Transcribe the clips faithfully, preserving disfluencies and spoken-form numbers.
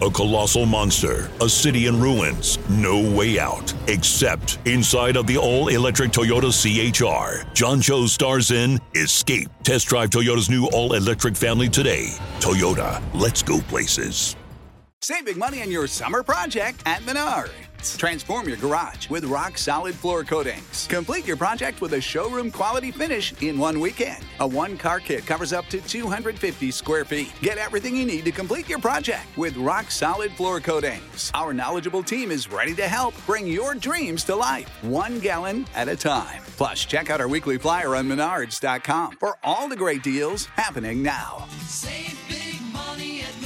A colossal monster, a city in ruins, no way out, except inside of the all-electric Toyota C H R. John Cho stars in Escape. Test drive Toyota's new all-electric family today. Toyota, let's go places. Save big money on your summer project at Menards. Transform your garage with rock-solid floor coatings. Complete your project with a showroom-quality finish in one weekend. A one-car kit covers up to two hundred fifty square feet. Get everything you need to complete your project with rock-solid floor coatings. Our knowledgeable team is ready to help bring your dreams to life, one gallon at a time. Plus, check out our weekly flyer on menards dot com for all the great deals happening now. Save big money at Menards.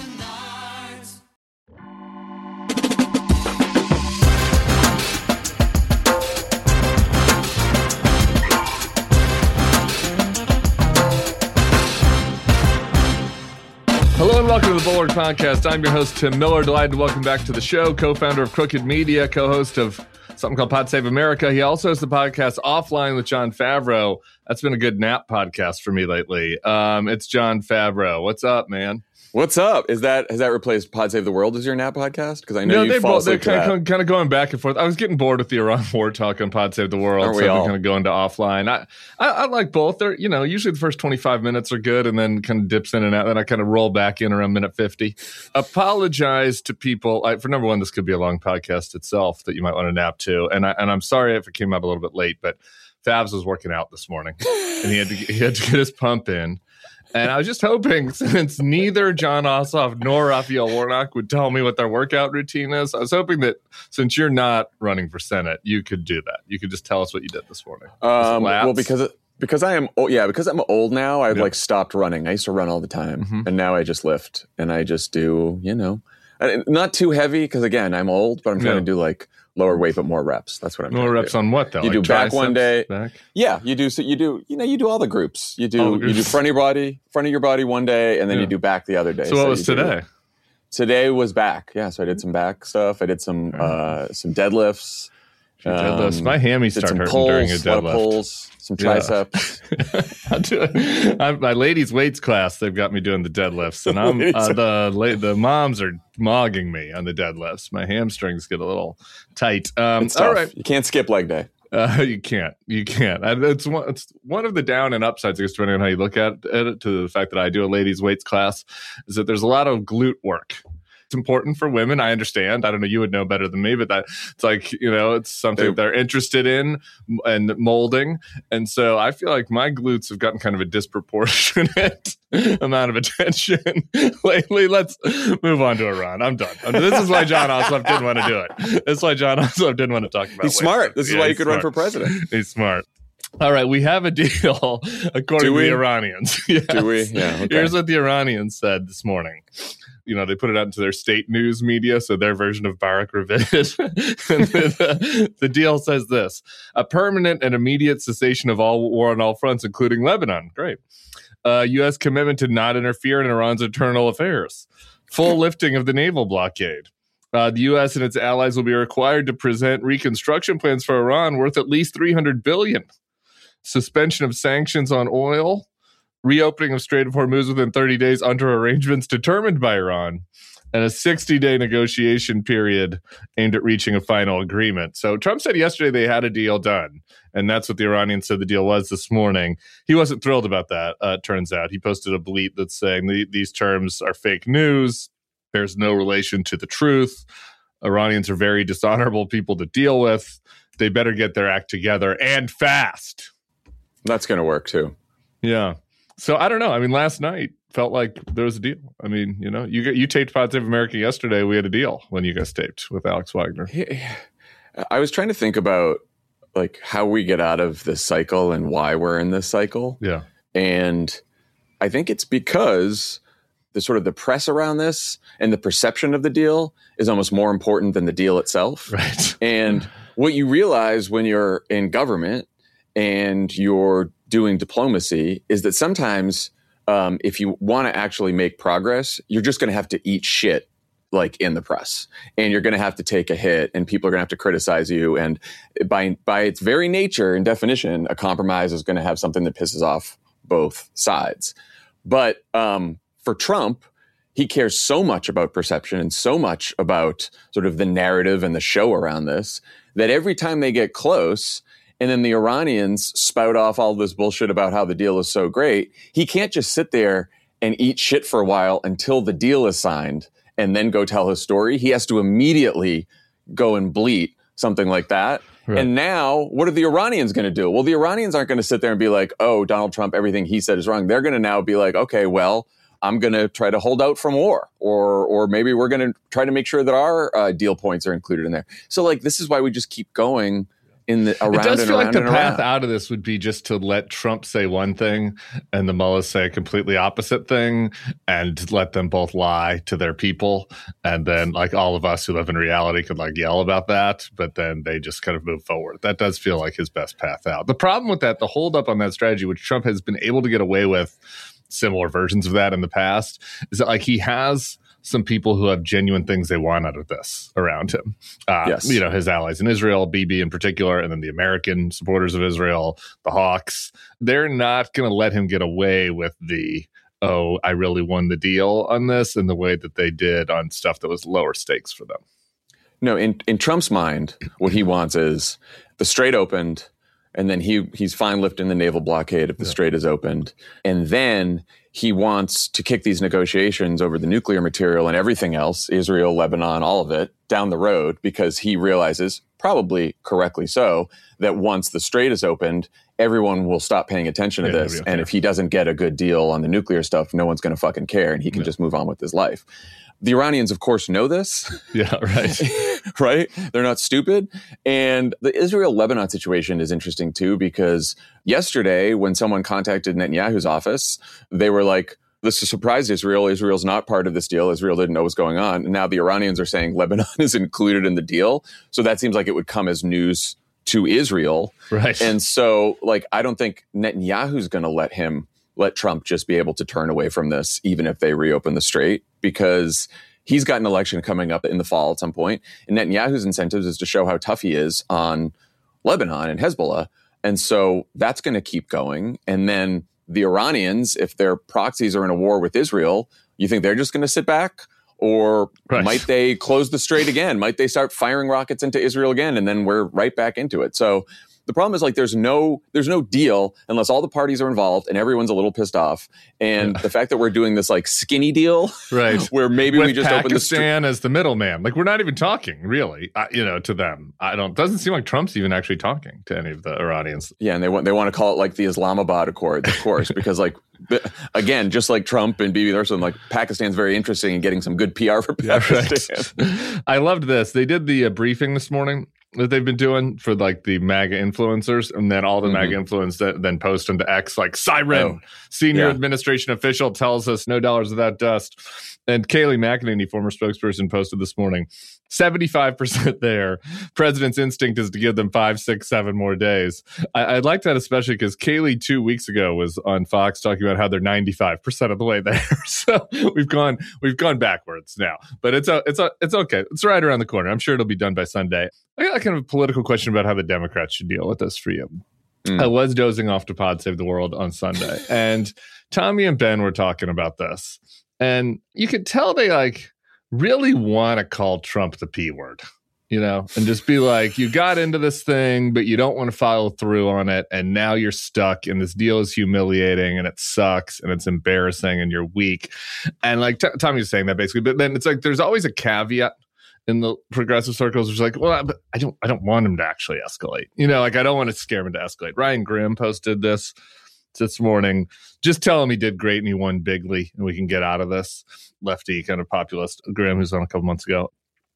Hello and welcome to the Bulwark Podcast. I'm your host, Tim Miller. Delighted to welcome back to the show. Co-founder of Crooked Media, co-host of something called Pod Save America. He also has the podcast Offline with Jon Favreau. That's been a good nap podcast for me lately. Um, it's Jon Favreau. What's up, man? What's up? Is that has that replaced Pod Save the World as your nap podcast? Because I know no, you they fall both, they're asleep kind to of, kind of going back and forth. I was getting bored with the Iran war talk on Pod Save the World, Aren't so we I'm all? kind of going to Offline. I, I, I like both. They're, you know, usually the first twenty-five minutes are good, and then kind of dips in and out. Then I kind of roll back in around minute fifty. Apologize to people. I, for number one, this could be a long podcast itself that you might want to nap to, and I, and I'm sorry if it came out a little bit late, but Favs was working out this morning, and he had to he had to get his pump in. And I was just hoping, since neither John Ossoff nor Raphael Warnock would tell me what their workout routine is, I was hoping that since you're not running for Senate, you could do that. You could just tell us what you did this morning. Um, well, because because I am oh, yeah because I'm old now. I've Yeah. like stopped running. I used to run all the time, Mhm. and now I just lift and I just do you know, and not too heavy because again I'm old, but I'm trying Yeah. to do like lower weight but more reps. That's what I'm. More trying reps to do. on what, though? You Like do back one day. triceps, Back? Yeah, you do. So you do. You know, you do all the groups. You do. Oh, you do front of your body, front of your body one day, and then Yeah. you do back the other day. So what was you do- today? Today was back. Yeah, so I did some back stuff. I did some uh, some deadlifts. Few deadlifts. Um, My hammies did start some hurting pulls, during a a lot of deadlift. pulls, some Yeah. triceps. I'm doing, I'm, my ladies' weights class, they've got me doing the deadlifts, and I'm uh, the la- the moms are mogging me on the deadlifts. My hamstrings get a little tight. Um, It's all tough. right, You can't skip leg day. uh, you can't, you can't. And it's one, it's one of the down and upsides, I guess, depending on how you look at, at it. To the fact that I do a ladies' weights class, is that there's a lot of glute work. It's important for women. I understand. I don't know. You would know better than me, but that it's like, you know, it's something They- they're interested in and molding. And so I feel like my glutes have gotten kind of a disproportionate amount of attention lately. Let's move on to Iran. I'm done. This is why John Ossoff didn't want to do it. This is why John Ossoff didn't want to talk about He's weight. smart. This is Yeah, why you he's could run for smart. president. He's smart. All right, we have a deal according Do to we? the Iranians. Yes. Do we? Yeah. Okay. Here's what the Iranians said this morning. You know, they put it out into their state news media, so their version of Barak Ravid. And the, the deal says this: a permanent and immediate cessation of all war on all fronts, including Lebanon. Great. Uh, U S commitment to not interfere in Iran's internal affairs. Full lifting of the naval blockade. Uh, the U S and its allies will be required to present reconstruction plans for Iran worth at least three hundred billion dollars. Suspension of sanctions on oil. Reopening of Strait of Hormuz within thirty days under arrangements determined by Iran, and a sixty-day negotiation period aimed at reaching a final agreement. So Trump said yesterday they had a deal done, and that's what the Iranians said the deal was this morning. He wasn't thrilled about that, uh, it turns out. He posted a bleat that's saying the, these terms are fake news. There's no relation to the truth. Iranians are very dishonorable people to deal with. They better get their act together, and fast. That's going to work too. Yeah. So I don't know. I mean, last night felt like there was a deal. I mean, you know, you you taped Pod Save America yesterday. We had a deal when you guys taped with Alex Wagner. I was trying to think about like how we get out of this cycle and why we're in this cycle. Yeah. And I think it's because the sort of the press around this and the perception of the deal is almost more important than the deal itself. Right. And what you realize when you're in government and you're doing diplomacy is that sometimes um, if you want to actually make progress, you're just going to have to eat shit like in the press, and you're going to have to take a hit, and people are going to have to criticize you. And by by its very nature and definition, a compromise is going to have something that pisses off both sides. But um, for Trump, he cares so much about perception and so much about sort of the narrative and the show around this that every time they get close and then the Iranians spout off all this bullshit about how the deal is so great, he can't just sit there and eat shit for a while until the deal is signed and then go tell his story. He has to immediately go and bleat something like that. Right. And now, what are the Iranians going to do? Well, the Iranians aren't going to sit there and be like, oh, Donald Trump, everything he said is wrong. They're going to now be like, okay, well, I'm going to try to hold out from war, or or maybe we're going to try to make sure that our uh, deal points are included in there. So, like, this is why we just keep going in the around and around. It does feel like the around. path out of this would be just to let Trump say one thing and the mullahs say a completely opposite thing, and let them both lie to their people, and then like all of us who live in reality could like yell about that, but then they just kind of move forward. That does feel like his best path out. The problem with that, the holdup on that strategy, which Trump has been able to get away with similar versions of that in the past, is that like he has some people who have genuine things they want out of this around him. Uh, yes. You know, his allies in Israel, Bibi in particular, and then the American supporters of Israel, the Hawks. They're not going to let him get away with the, oh, I really won the deal on this in the way that they did on stuff that was lower stakes for them. No, in, in Trump's mind, what he wants is the Strait opened, and then he he's fine lifting the naval blockade if the yeah. Strait is opened. And then he wants to kick these negotiations over the nuclear material and everything else, Israel, Lebanon, all of it, down the road, because he realizes, probably correctly so, that once the Strait is opened, everyone will stop paying attention to yeah, this. Okay. And if he doesn't get a good deal on the nuclear stuff, no one's going to fucking care, and he can yeah. just move on with his life. The Iranians, of course, know this. Yeah, right. Right? They're not stupid. And the Israel-Lebanon situation is interesting, too, because yesterday, when someone contacted Netanyahu's office, they were like, this has surprised Israel. Israel's not part of this deal. Israel didn't know what's going on. And now the Iranians are saying Lebanon is included in the deal. So that seems like it would come as news to Israel. Right. And so, like, I don't think Netanyahu's going to let him let Trump just be able to turn away from this, even if they reopen the Strait, because he's got an election coming up in the fall at some point. And Netanyahu's incentives is to show how tough he is on Lebanon and Hezbollah. And so that's going to keep going. And then the Iranians, if their proxies are in a war with Israel, you think they're just going to sit back? Or right. might they close the Strait again? Might they start firing rockets into Israel again? And then we're right back into it. So the problem is, like, there's no there's no deal unless all the parties are involved and everyone's a little pissed off. And yeah. the fact that we're doing this like skinny deal, right, where maybe with we just Pakistan open the Pakistan as the middleman, like we're not even talking really, uh, you know, to them. I don't. Doesn't seem like Trump's even actually talking to any of the Iranians. Yeah, and they want they want to call it like the Islamabad Accords, of course, because like again, just like Trump and Bibi Larson, like Pakistan's very interesting in getting some good P R for Pakistan. Yeah, right. I loved this. They did the uh, briefing this morning that they've been doing for like the MAGA influencers, and then all the mm-hmm. MAGA influencers then post into X like siren, oh, senior yeah. administration official tells us no dollars without dust. And Kayleigh McEnany, former spokesperson, posted this morning, seventy-five percent there. President's instinct is to give them five, six, seven more days. I, I like that especially because Kayleigh two weeks ago was on Fox talking about how they're ninety-five percent of the way there. So we've gone we've gone backwards now, but it's a, it's a, it's okay. It's right around the corner. I'm sure it'll be done by Sunday. I got kind of a political question about how the Democrats should deal with this for you. Mm. I was dozing off to Pod Save the World on Sunday, and Tommy and Ben were talking about this. And you could tell they like really want to call Trump the P word, you know, and just be like, you got into this thing, but you don't want to follow through on it. And now you're stuck and this deal is humiliating and it sucks and it's embarrassing and you're weak. And like t- Tommy was saying that basically, but then it's like, there's always a caveat in the progressive circles, which is like, well, but I don't, I don't want him to actually escalate. You know, like I don't want to scare him to escalate. Ryan Grimm posted this this morning. Just tell him he did great and he won bigly and we can get out of this. Lefty kind of populist Grimm, who's on a couple months ago.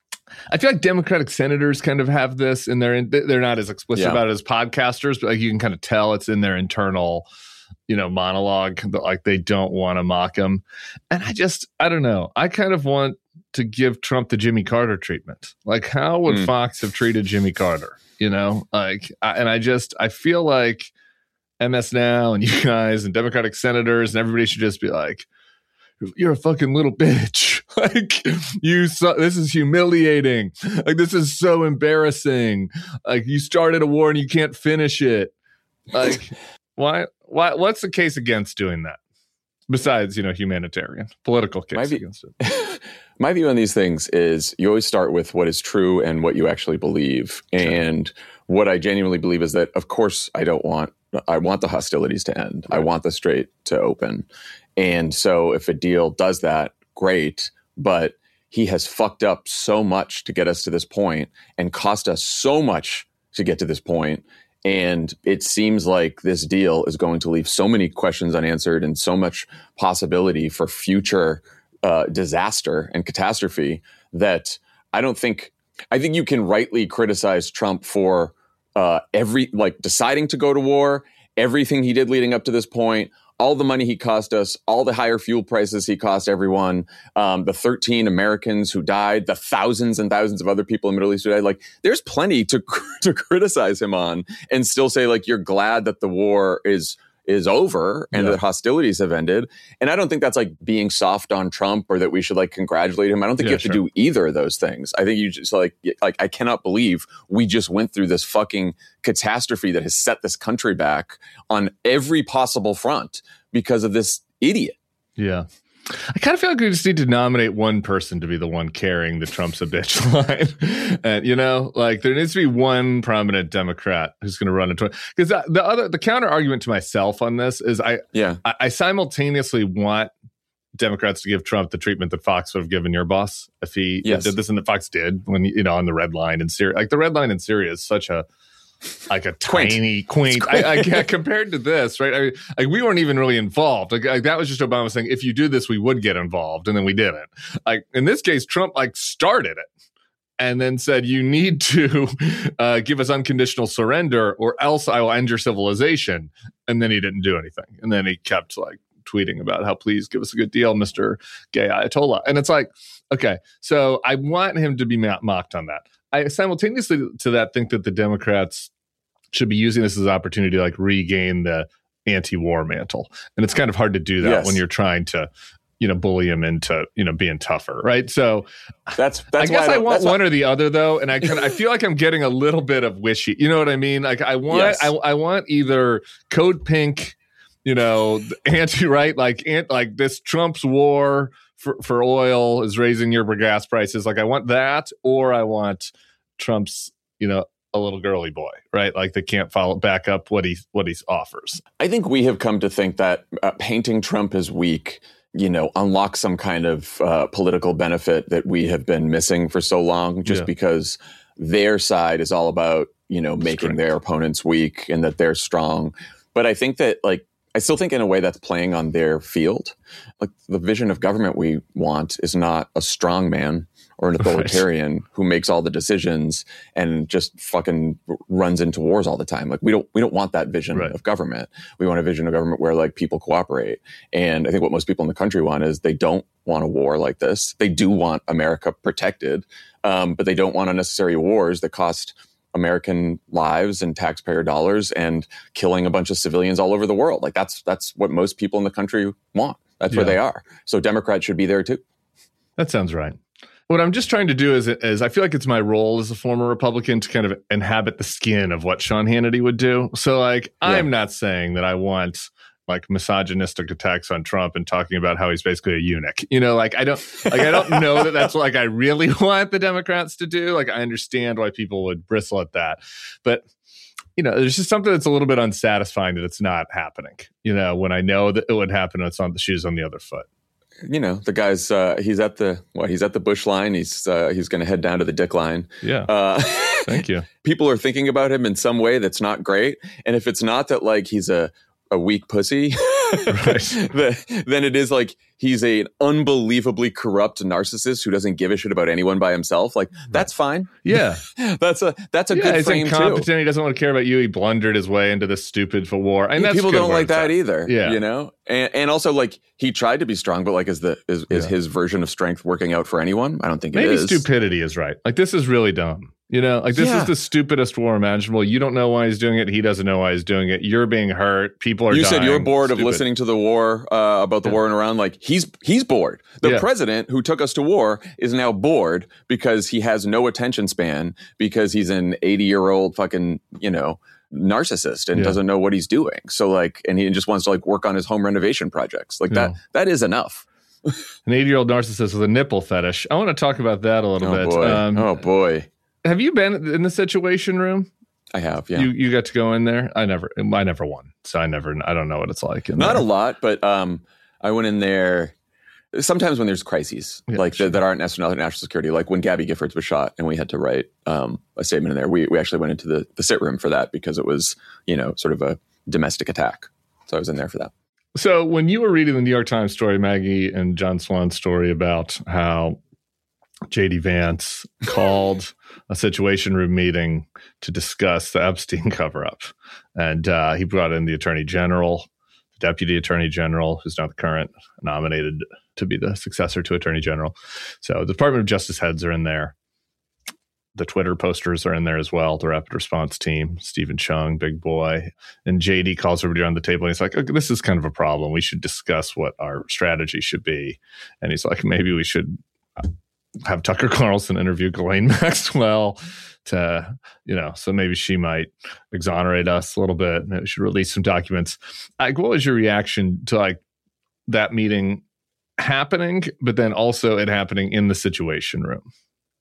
I feel like Democratic senators kind of have this in their, they're not as explicit yeah. about it as podcasters, but like you can kind of tell it's in their internal, you know, monologue that like they don't want to mock him. And I just, I don't know. I kind of want to give Trump the Jimmy Carter treatment. Like how would mm. Fox have treated Jimmy Carter? You know, like, I, and I just, I feel like M S Now and you guys and Democratic senators and everybody should just be like, you're a fucking little bitch. Like you, su- this is humiliating. Like this is so embarrassing. Like you started a war and you can't finish it. Like why, why, what's the case against doing that? Besides, you know, humanitarian, political case My view- against it. My view on these things is you always start with what is true and what you actually believe. And what I genuinely believe is that, of course, I don't want, I want the hostilities to end. Right. I want the Strait to open. And so if a deal does that, great. But he has fucked up so much to get us to this point and cost us so much to get to this point. And it seems like this deal is going to leave so many questions unanswered and so much possibility for future uh, disaster and catastrophe that I don't think, I think you can rightly criticize Trump for uh, every, like deciding to go to war, everything he did leading up to this point, all the money he cost us, all the higher fuel prices he cost everyone, um, the thirteen Americans who died, the thousands and thousands of other people in the Middle East who died. Like, there's plenty to to criticize him on, and still say like you're glad that the war is is over and yeah. that hostilities have ended. And I don't think that's like being soft on Trump or that we should like congratulate him. I don't think yeah, you have sure. to do either of those things. I think you just like like I cannot believe we just went through this fucking catastrophe that has set this country back on every possible front because of this idiot. Yeah. I kind of feel like we just need to nominate one person to be the one carrying the Trump's a bitch line. And, you know, like there needs to be one prominent Democrat who's going to run into it. Because the other, the counter argument to myself on this is I, yeah. I, I simultaneously want Democrats to give Trump the treatment that Fox would have given your boss if he yes. did this, and that Fox did when, you know, on the red line in Syria. Like the red line in Syria is such a, like a tiny, quaint, quaint. I, I, yeah, compared to this, right? I, like we weren't even really involved. Like, like that was just Obama saying, if you do this, we would get involved, and then we didn't. Like in this case, Trump like started it, and then said, "You need to uh, give us unconditional surrender, or else I will end your civilization." And then he didn't do anything, and then he kept like tweeting about how please give us a good deal, Mister Gay Ayatollah. And it's like, okay, so I want him to be mocked on that. I simultaneously to that think that the Democrats should be using this as an opportunity to like regain the anti-war mantle. And it's kind of hard to do that yes. when you're trying to, you know, bully him into, you know, being tougher, right? So that's, that's I guess I, I want one why. or the other though. And I kind of, I feel like I'm getting a little bit of wishy, you know what I mean? Like I want, yes. I, I want either Code Pink, you know, anti-right, like, ant, like this Trump's war for, for oil is raising your gas prices. Like I want that, or I want Trump's, you know, a little girly boy, right? Like they can't follow back up what he what he offers. I think we have come to think that uh, painting Trump as weak, you know, unlocks some kind of uh, political benefit that we have been missing for so long, just yeah. because their side is all about, you know, making Strength. their opponents weak and that they're strong. But I think that like, I still think in a way that's playing on their field. Like the vision of government we want is not a strong man or an authoritarian right. who makes all the decisions and just fucking runs into wars all the time. Like we don't we don't want that vision right. of government. We want a vision of government where like people cooperate. And I think what most people in the country want is they don't want a war like this. They do want America protected, um, but they don't want unnecessary wars that cost American lives and taxpayer dollars and killing a bunch of civilians all over the world. Like that's that's what most people in the country want. That's yeah. where they are. So Democrats should be there too. That sounds right. What I'm just trying to do is, is I feel like it's my role as a former Republican to kind of inhabit the skin of what Sean Hannity would do. So like, yeah. I'm not saying that I want like misogynistic attacks on Trump and talking about how he's basically a eunuch. You know, like I don't like I don't know that that's like I really want the Democrats to do. Like I understand why people would bristle at that, but you know, there's just something that's a little bit unsatisfying that it's not happening. You know, when I know that it would happen, it's on the shoes on the other foot. You know, the guy's uh, he's at the what he's at the Bush line. He's uh, he's going to head down to the Dick line. Yeah. Uh, Thank you. People are thinking about him in some way that's not great, and if it's not that like he's a a weak pussy, then it is like he's a, an unbelievably corrupt narcissist who doesn't give a shit about anyone by himself. Like that's fine. Yeah, that's a that's a yeah, good he's frame incompetent. too. He doesn't want to care about you. He blundered his way into this stupid war. And yeah, that's people don't like that at. either. Yeah, you know, and and also like he tried to be strong, but like is the is, is yeah. his version of strength working out for anyone? I don't think maybe it is. Stupidity is right. Like this is really dumb. You know, like this yeah. is the stupidest war imaginable. You don't know why he's doing it. He doesn't know why he's doing it. You're being hurt. People are You dying. said you're bored Stupid. of listening to the war, uh, about the yeah. war in Iran. Like he's he's bored. The yeah. president who took us to war is now bored because he has no attention span because he's an eighty year old fucking, you know, narcissist and Yeah. doesn't know what he's doing. So like, and he just wants to like work on his home renovation projects. Like Yeah. that, that is enough. An eighty-year-old narcissist with a nipple fetish. I want to talk about that a little Oh bit. boy. Um, oh boy. Have you been in the Situation Room? I have, yeah. You you got to go in there. I never I never won, so I never I don't know what it's like. In Not there. a lot, but um, I went in there sometimes when there's crises Yeah, like sure. that, that aren't national national security, like when Gabby Giffords was shot and we had to write um, a statement in there. We we actually went into the, the sit room for that because it was, you know, sort of a domestic attack. So I was in there for that. So when you were reading the New York Times story, Maggie and John Swan's story about how J D Vance called a Situation Room meeting to discuss the Epstein cover-up, and uh, he brought in the Attorney General, the Deputy Attorney General, who's now the current nominated to be the successor to Attorney General. So the Department of Justice heads are in there. The Twitter posters are in there as well. The Rapid Response Team, Stephen Chung, Big Boy, and J D calls everybody around the table. And he's like, okay, this is kind of a problem. We should discuss what our strategy should be. And he's like, maybe we should have Tucker Carlson interview Ghislaine Maxwell to, you know, so maybe she might exonerate us a little bit. Maybe we should release some documents. Like, what was your reaction to like that meeting happening, but then also it happening in the Situation Room?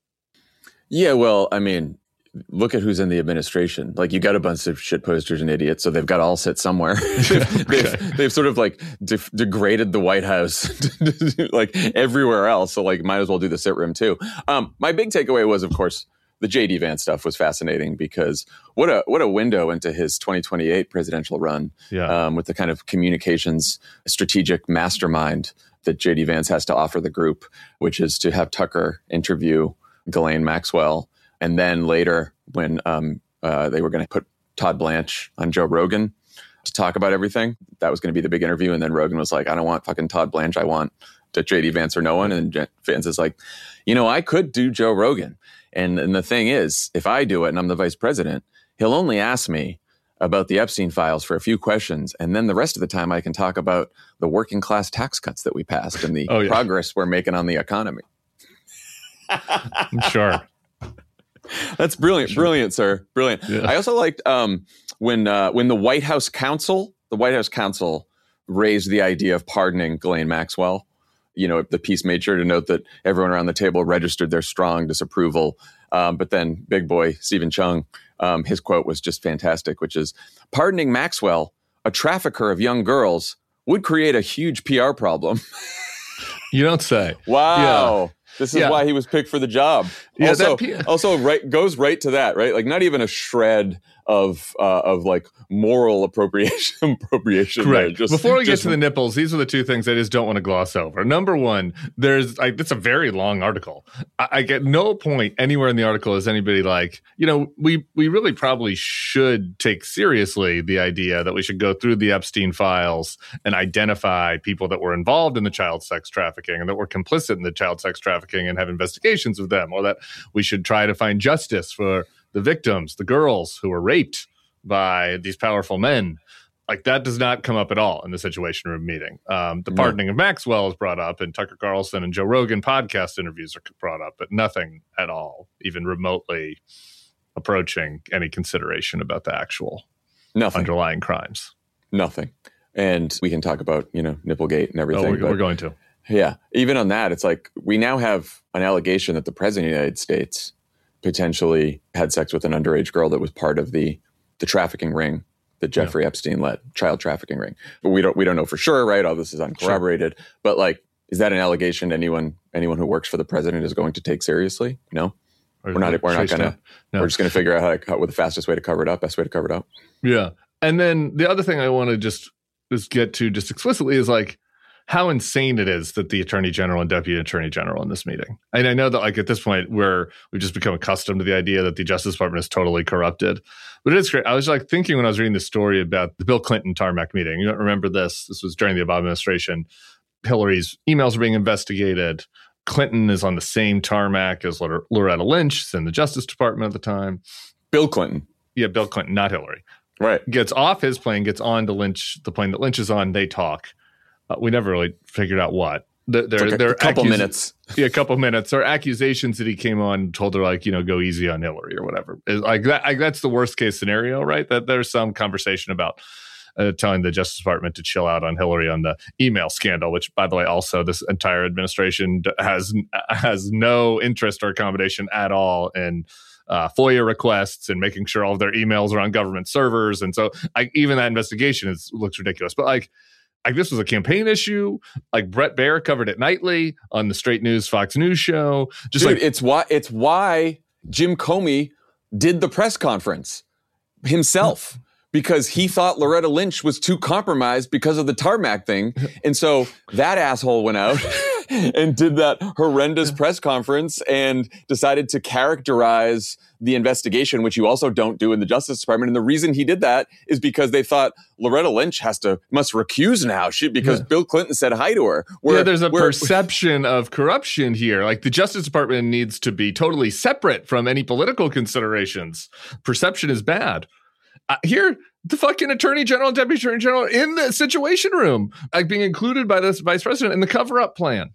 Yeah, well, I mean, look at who's in the administration. Like, you got a bunch of shit posters and idiots, so they've got to all sit somewhere. they've, they've, they've sort of like de- degraded the White House like everywhere else. So like, might as well do the sit room too. Um, my big takeaway was, of course, the J D Vance stuff was fascinating because what a what a window into his twenty twenty-eight presidential run. Yeah. Um, with the kind of communications strategic mastermind that J D Vance has to offer the group, which is to have Tucker interview Ghislaine Maxwell. And then later when um, uh, they were going to put Todd Blanche on Joe Rogan to talk about everything, that was going to be the big interview. And then Rogan was like, I don't want fucking Todd Blanche. I want to J D Vance or no one. And J- Vance is like, you know, I could do Joe Rogan. And, and the thing is, if I do it and I'm the vice president, he'll only ask me about the Epstein files for a few questions. And then the rest of the time I can talk about the working class tax cuts that we passed and the Oh, yeah. progress we're making on the economy. I'm sure. That's brilliant, brilliant, sir, brilliant. Yeah. I also liked um, when uh, when the White House counsel, the White House counsel, raised the idea of pardoning Ghislaine Maxwell. You know, the piece made sure to note that everyone around the table registered their strong disapproval. Um, but then, big boy Stephen Chung, um, his quote was just fantastic, which is, "Pardoning Maxwell, a trafficker of young girls, would create a huge P R problem." You don't say. Wow. This is Yeah. why he was picked for the job. Yeah, also, that P- also right goes right to that, right? Like not even a shred of uh, of like moral appropriation appropriation. there. Correct. Just, Before we get just- to the nipples, these are the two things I just don't want to gloss over. Number one, there's like it's a very long article. I, I get no point anywhere in the article is anybody like, you know, we we really probably should take seriously the idea that we should go through the Epstein files and identify people that were involved in the child sex trafficking and that were complicit in the child sex trafficking and have investigations of them, or that we should try to find justice for the victims, the girls who were raped by these powerful men. Like that does not come up at all in the Situation Room meeting. Um, the No. pardoning of Maxwell is brought up, and Tucker Carlson and Joe Rogan podcast interviews are brought up, but nothing at all, even remotely approaching any consideration about the actual nothing, underlying crimes. nothing. And we can talk about, you know, Nipplegate and Oh, everything. we're, but we're going to. yeah, even on that, it's like we now have an allegation that the president of the United States potentially had sex with an underage girl that was part of the the trafficking ring that Jeffrey Epstein led, child trafficking ring. But we don't we don't know for sure, right? All this is uncorroborated. Sure. But like, is that an allegation anyone anyone who works for the president is going to take seriously? No, Or we're not. We're not chased gonna. down. No. We're just gonna figure out how to how, what the fastest way to cover it up, best way to cover it up. Yeah. And then the other thing I want to just, just get to just explicitly is like how insane it is that the Attorney General and Deputy Attorney General in this meeting. And I know that like at this point we're we've just become accustomed to the idea that the Justice Department is totally corrupted. But it is great. I was like thinking when I was reading the story about the Bill Clinton tarmac meeting. You don't remember this. This was during the Obama administration. Hillary's emails are being investigated. Clinton is on the same tarmac as Lore- Loretta Lynch in the Justice Department at the time. Bill Clinton. Yeah, Bill Clinton, not Hillary. Right. Gets off his plane, gets on to Lynch, the plane that Lynch is on. They talk. Uh, we never really figured out what. the, there, like a, there are a couple accus- minutes. Yeah, a couple minutes. Or accusations that he came on and told her, like, you know, go easy on Hillary or whatever. It's like that. Like, that's the worst case scenario, right? That there's some conversation about uh, telling the Justice Department to chill out on Hillary on the email scandal, which, by the way, also this entire administration has has no interest or accommodation at all in uh, FOIA requests and making sure all of their emails are on government servers. And so I, even that investigation is looks ridiculous. But like, like this was a campaign issue. Like Brett Baer covered it nightly on the Straight News Fox News show. Just Dude, like it's why it's why Jim Comey did the press conference himself, because he thought Loretta Lynch was too compromised because of the tarmac thing. And so that asshole went out and did that horrendous press conference and decided to characterize the investigation, which you also don't do in the Justice Department. And the reason he did that is because they thought Loretta Lynch has to must recuse now she, because yeah. Bill Clinton said hi to her. Where, yeah, there's a where, perception of corruption here. Like the Justice Department needs to be totally separate from any political considerations. Perception is bad. Uh, here, the fucking attorney general and deputy attorney general in the situation room, like being included by this vice president in the cover-up plan.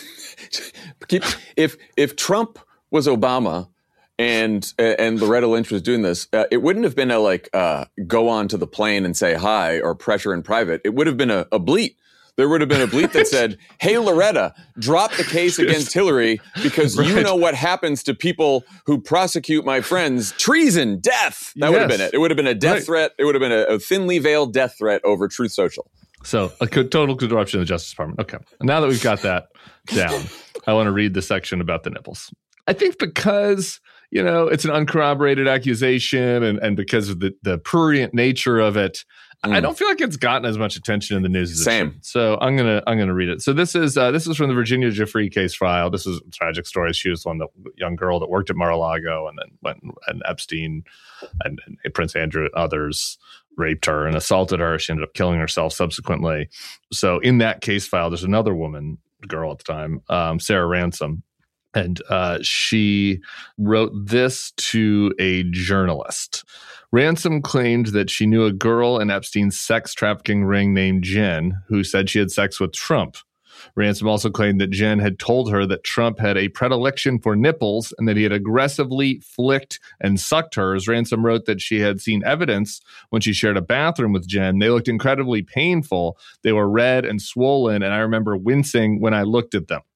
if if Trump was Obama and and Loretta Lynch was doing this, uh, it wouldn't have been a like uh, go on to the plane and say hi or pressure in private. It would have been a, a bleat. There would have been a bleat that said, "Hey Loretta, drop the case against Hillary because right. you know what happens to people who prosecute my friends: treason, death." That yes. would have been it. It would have been a death right. threat. It would have been a, a thinly veiled death threat over Truth Social. So a co- total corruption of the Justice Department. Okay. Now that we've got that down, I want to read the section about the nipples. I think because, you know, it's an uncorroborated accusation and, and because of the, the prurient nature of it, mm. I don't feel like it's gotten as much attention in the news as Same. it should. So I'm gonna I'm gonna read it. So this is uh, this is from the Virginia Giuffre case file. This is a tragic story. She was one the young girl that worked at Mar-a-Lago and then went and Epstein and, and Prince Andrew and others raped her and assaulted her. She ended up killing herself subsequently. So in that case file, there's another woman, girl at the time, um, Sarah Ransom. And uh, she wrote this to a journalist. Ransom claimed that she knew a girl in Epstein's sex trafficking ring named Jen, who said she had sex with Trump. Ransom also claimed that Jen had told her that Trump had a predilection for nipples and that he had aggressively flicked and sucked hers. Ransom wrote that she had seen evidence when she shared a bathroom with Jen. They looked incredibly painful. They were red and swollen, and I remember wincing when I looked at them.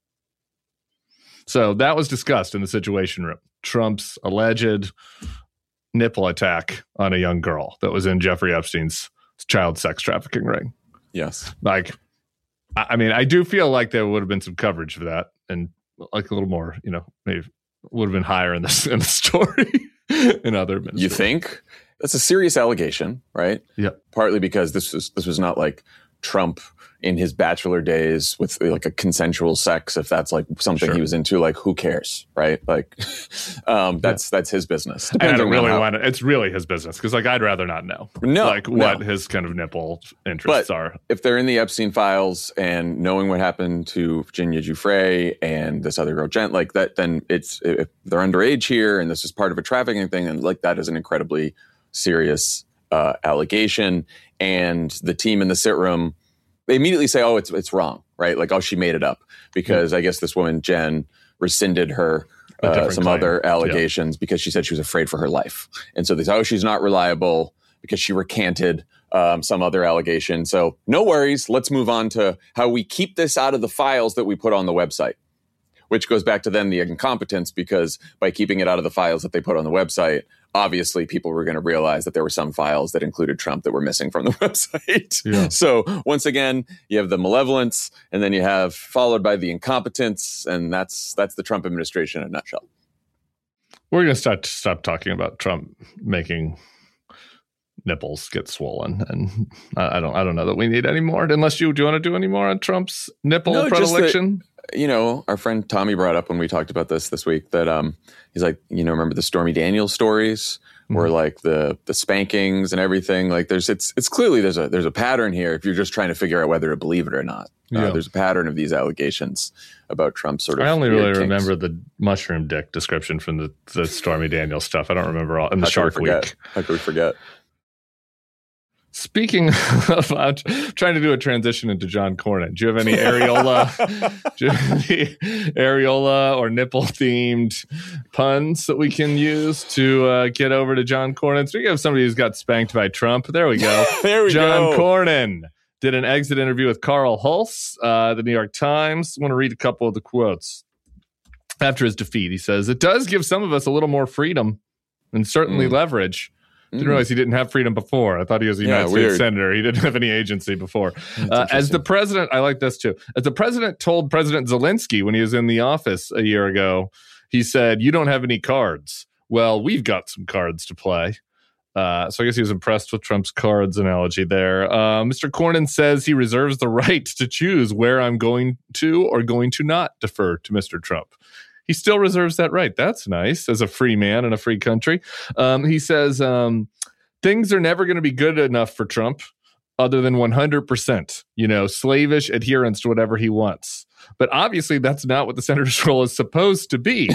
So that was discussed in the Situation Room. Trump's alleged nipple attack on a young girl that was in Jeffrey Epstein's child sex trafficking ring. Yes. Like, I mean, I do feel like there would have been some coverage for that and like a little more, you know, maybe would have been higher in this in the story in other administrations. You think? That's a serious allegation, right? Yeah. Partly because this was this was not like Trump in his bachelor days with like a consensual sex. If that's like something sure. he was into, like who cares, right? Like um, that's yeah. that's his business. And I don't really how, want to. It's really his business because like I'd rather not know. No, like no. what his kind of nipple interests but are. If they're in the Epstein files and knowing what happened to Virginia Giuffre and this other girl, Jen, like that, then it's if they're underage here and this is part of a trafficking thing, and like that is an incredibly serious uh, allegation. And the team in the sit room, they immediately say, oh, it's it's wrong, right? Like, oh, she made it up because mm-hmm. I guess this woman, Jen, rescinded her uh, some claim. other allegations yeah. because she said she was afraid for her life. And so they say, oh, she's not reliable because she recanted um, some other allegation. So no worries. Let's move on to how we keep this out of the files that we put on the website, which goes back to then the incompetence, because by keeping it out of the files that they put on the website, obviously people were going to realize that there were some files that included Trump that were missing from the website. Yeah. So once again, you have the malevolence and then you have followed by the incompetence. And that's that's the Trump administration in a nutshell. We're going to start stop talking about Trump making nipples get swollen. And I, I don't I don't know that we need any more. Unless you, do you want to do any more on Trump's nipple no, predilection? Just that, you know, our friend Tommy brought up when we talked about this this week that um, he's like, you know, remember the Stormy Daniels stories mm-hmm. where like the the spankings and everything, like there's it's it's clearly there's a there's a pattern here if you're just trying to figure out whether to believe it or not. Yeah. Uh, there's a pattern of these allegations about Trump sort of. I only really kinks. remember the mushroom dick description from the, the Stormy Daniels stuff. I don't remember all in the How Shark Week. How could we forget? Speaking of, I'm trying to do a transition into John Cornyn. Do you have any areola, do you have any areola or nipple themed puns that we can use to uh, get over to John Cornyn? Speaking of somebody who's got spanked by Trump, there we go. There we John go. Cornyn did an exit interview with Carl Hulse, uh, the New York Times. I want to read a couple of the quotes. After his defeat, he says, "It does give some of us a little more freedom and certainly Mm. leverage." Didn't realize he didn't have freedom before. I thought he was a Yeah, United States weird. senator. He didn't have any agency before. Uh, as the president, I like this too. As the president told President Zelensky when he was in the office a year ago, he said, "You don't have any cards." Well, we've got some cards to play. Uh, so I guess he was impressed with Trump's cards analogy there. Uh, Mister Cornyn says he reserves the right to choose where I'm going to or going to not defer to Mister Trump. He still reserves that right. That's nice as a free man in a free country. Um, he says um, things are never going to be good enough for Trump other than one hundred percent, you know, slavish adherence to whatever he wants. But obviously that's not what the senator's role is supposed to be.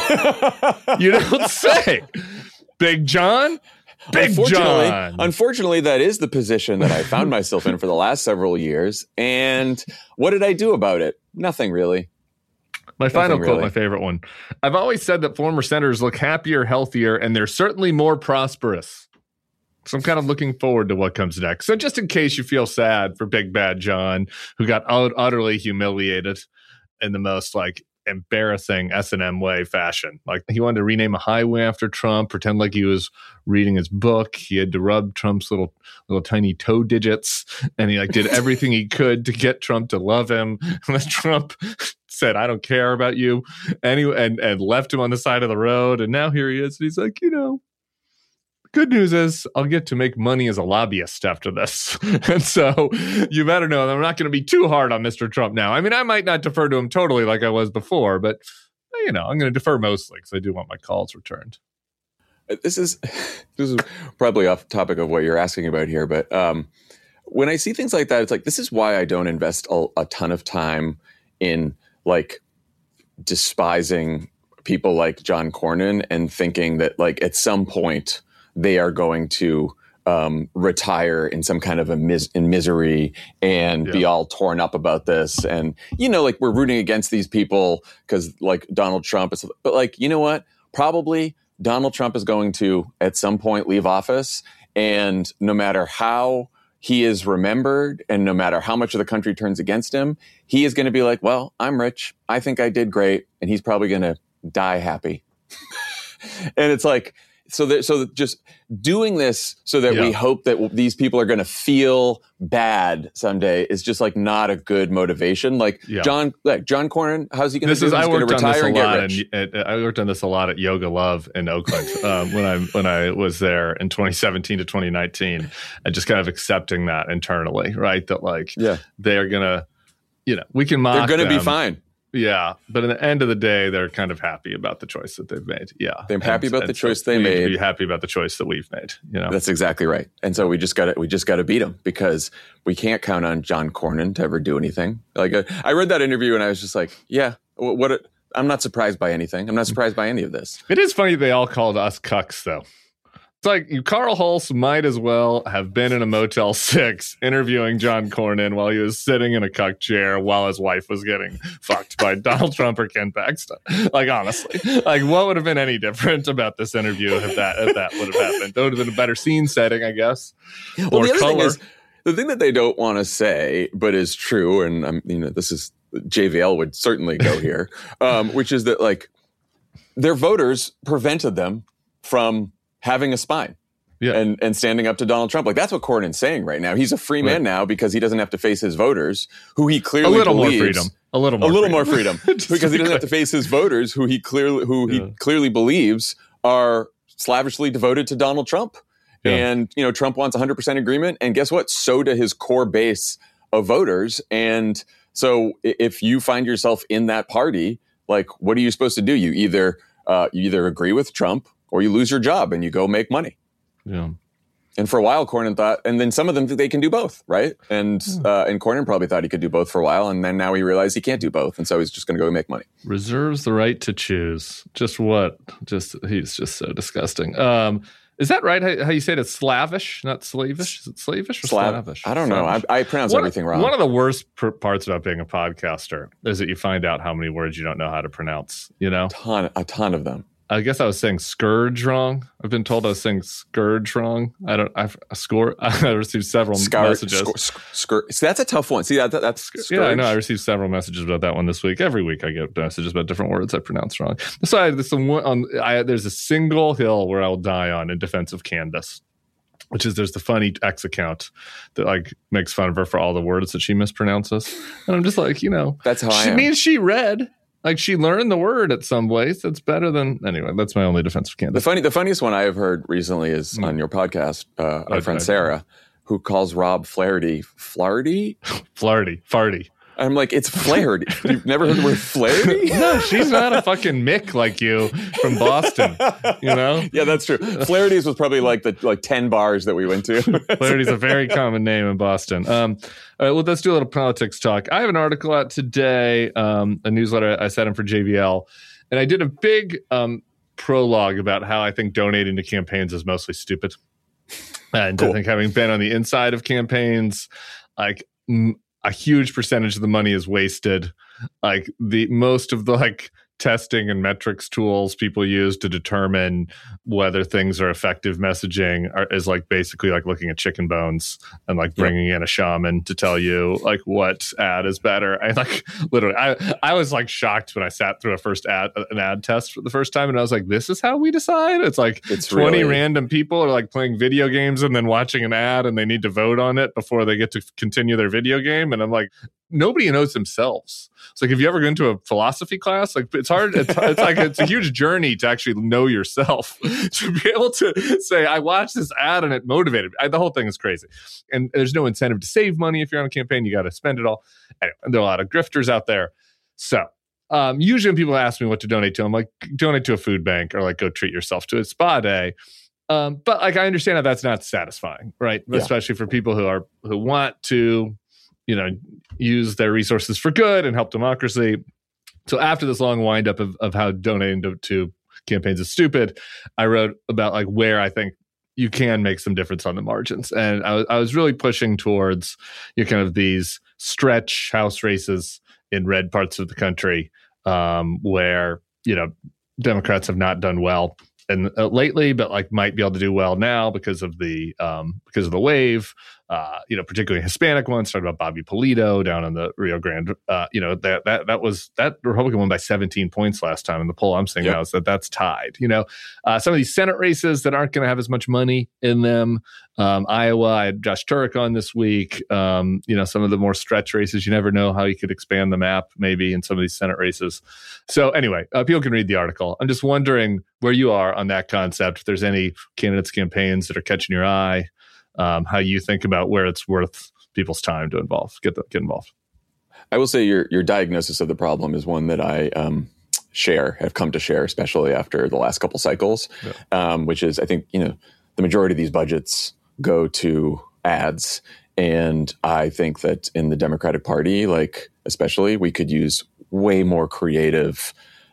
You don't say. Big John? Big unfortunately, John. unfortunately, that is the position that I found myself in for the last several years. And what did I do about it? Nothing really. My final Nothing quote, really. my favorite one. "I've always said that former senators look happier, healthier, and they're certainly more prosperous. So I'm kind of looking forward to what comes next." So just in case you feel sad for Big Bad John, who got ut- utterly humiliated in the most like embarrassing S and M way fashion. Like he wanted to rename a highway after Trump, pretend like he was reading his book. He had to rub Trump's little little tiny toe digits, and he like did everything he could to get Trump to love him. And then Trump said, "I don't care about you," and, he, and and left him on the side of the road. And now here he is, and he's like, you know, good news is I'll get to make money as a lobbyist after this. And so you better know that I'm not going to be too hard on Mister Trump now. I mean, I might not defer to him totally like I was before, but, you know, I'm going to defer mostly because I do want my calls returned. This is this is probably off topic of what you're asking about here, but um, when I see things like that, it's like, this is why I don't invest a, a ton of time in like despising people like John Cornyn and thinking that like at some point they are going to um, retire in some kind of a mis- in misery and Yeah. be all torn up about this. And, you know, like we're rooting against these people because like Donald Trump is, but like, you know what? Probably Donald Trump is going to at some point leave office. And no matter how he is remembered and no matter how much of the country turns against him, he is going to be like, well, I'm rich. I think I did great. And he's probably going to die happy. And it's like, so that, so that just doing this so that Yeah. we hope that w- these people are going to feel bad someday is just like not a good motivation. Like Yeah. John, like John Cornyn, how's he going to This do? is He's I going to worked on this retire a and get lot, rich. and at, I worked on this a lot at Yoga Love in Oakland um, when I when I was there in twenty seventeen to twenty nineteen, and just kind of accepting that internally, right? That like Yeah. they are gonna, you know, we can mock They're going to be them. fine. Yeah, but at the end of the day, they're kind of happy about the choice that they've made. Yeah, They're happy And- about the and so choice they we need to made. Be happy about the choice that we've made. You know, That's exactly right. And so we just got to we just got to beat him because we can't count on John Cornyn to ever do anything. Like uh, I read that interview and I was just like, yeah, what, what a, I'm not surprised by anything. I'm not surprised by any of this. it is funny they all called us cucks, though. It's like Carl Hulse might as well have been in a Motel six interviewing John Cornyn while he was sitting in a cuck chair while his wife was getting fucked by Donald Trump or Ken Paxton. Like, honestly, like what would have been any different about this interview if that if that would have happened? That would have been a better scene setting, I guess. Well, or the other color. thing is, the thing that they don't want to say, but is true, and I'm, you know, this is J V L would certainly go here, um, which is that like their voters prevented them from having a spine. Yeah. And and standing up to Donald Trump. Like that's what Cornyn's saying right now. He's a free man Right. now because he doesn't have to face his voters, who he a clearly little more believes, freedom. A little A more little freedom. more freedom. Just because he to be doesn't have to clear. face his voters, who he clearly who Yeah. he clearly believes are slavishly devoted to Donald Trump. Yeah. And you know, Trump wants one hundred percent agreement, and guess what? So do his core base of voters. And so i- if you find yourself in that party, like what are you supposed to do? You either uh, you either agree with Trump or you lose your job and you go make money. Yeah. And for a while, Cornyn thought, and then some of them think they can do both, right? And uh, and Cornyn probably thought he could do both for a while, and then now he realized he can't do both, and so he's just going to go make money. Reserves the right to choose. Just what? Just he's just so disgusting. Um, Is that right? How, how you say it? It's Slavish, not Slavish. Is it Slavish or Slav- Slavish? I don't know. I, I pronounce one, everything wrong. One of the worst pr- parts about being a podcaster is that you find out how many words you don't know how to pronounce. You know, a ton, a ton of them. I guess I was saying scourge wrong. I've been told I was saying scourge wrong. I don't. I've I score. I received several Scar- messages. Sc- sc- sc- See, that's a tough one. See, that, that that's scourge. Yeah, I know. I received several messages about that one this week. Every week, I get messages about different words I pronounce wrong. Besides, there's some on. I, there's a single hill where I'll die on in defense of Candace, which is there's the funny X account that like makes fun of her for all the words that she mispronounces, and I'm just like, you know, that's how she I am. means she read. Like she learned the word at some place. That's better than anyway. That's my only defense of The Candace. funny, the funniest one I have heard recently is Mm. on your podcast. Uh, our I- friend I- Sarah, who calls Rob Flaherty Flaherty. Flarty, farty. I'm like, it's Flaherty. You've never heard the word Flaherty? No, she's not a fucking Mick like you from Boston. You know, Yeah, that's true. Flaherty's was probably like the like ten bars that we went to. Flaherty's a very common name in Boston. Um, all right, well, let's do a little politics talk. I have an article out today, um, a newsletter I sat in for J V L, and I did a big um, prologue about how I think donating to campaigns is mostly stupid. And Cool. I think having been on the inside of campaigns, like m- a huge percentage of the money is wasted. Like the most of the like testing and metrics tools people use to determine whether things are effective messaging are, is like basically like looking at chicken bones and like bringing in a shaman to tell you like what ad is better. I like literally, I, I was like shocked when I sat through a first ad, an ad test for the first time. And I was like, this is how we decide. It's like It's twenty really- random people are like playing video games and then watching an ad and they need to vote on it before they get to continue their video game. And I'm like, nobody knows themselves. It's like, have you ever gone to a philosophy class? Like, it's hard. It's, it's like, it's a huge journey to actually know yourself, to be able to say, I watched this ad and it motivated me. I, the whole thing is crazy. And there's no incentive to save money. If you're on a campaign, you got to spend it all. Anyway, there are a lot of grifters out there. So um, usually when people ask me what to donate to, I'm like, donate to a food bank or like go treat yourself to a spa day. Um, but like, I understand how that's not satisfying, right? Yeah. Especially for people who are, who want to, you know, use their resources for good and help democracy. So after this long windup of, of how donating to, to campaigns is stupid, I wrote about like where I think you can make some difference on the margins. And I was, I was really pushing towards you know, kind of these stretch house races in red parts of the country um, where, you know, Democrats have not done well and uh, lately, but like might be able to do well now because of the um, because of the wave. Uh, you know, particularly Hispanic ones. Talking about Bobby Polito down in the Rio Grande. Uh, you know that that that was that Republican won by seventeen points last time in the poll. I'm saying Yep. now is that that's tied. You know, uh, some of these Senate races that aren't going to have as much money in them. Um, Iowa, I had Josh Turek on this week. Um, you know, some of the more stretch races, you never know how you could expand the map maybe in some of these Senate races. So anyway, uh, people can read the article. I'm just wondering where you are on that concept. If there's any candidates' campaigns that are catching your eye. Um, how you think about where it's worth people's time to involve, get the, get involved. I will say your your diagnosis of the problem is one that I um, share, have come to share, especially after the last couple cycles, Yeah. um, which is I think you know the majority of these budgets go to ads, and I think that in the Democratic Party, like especially, we could use way more creative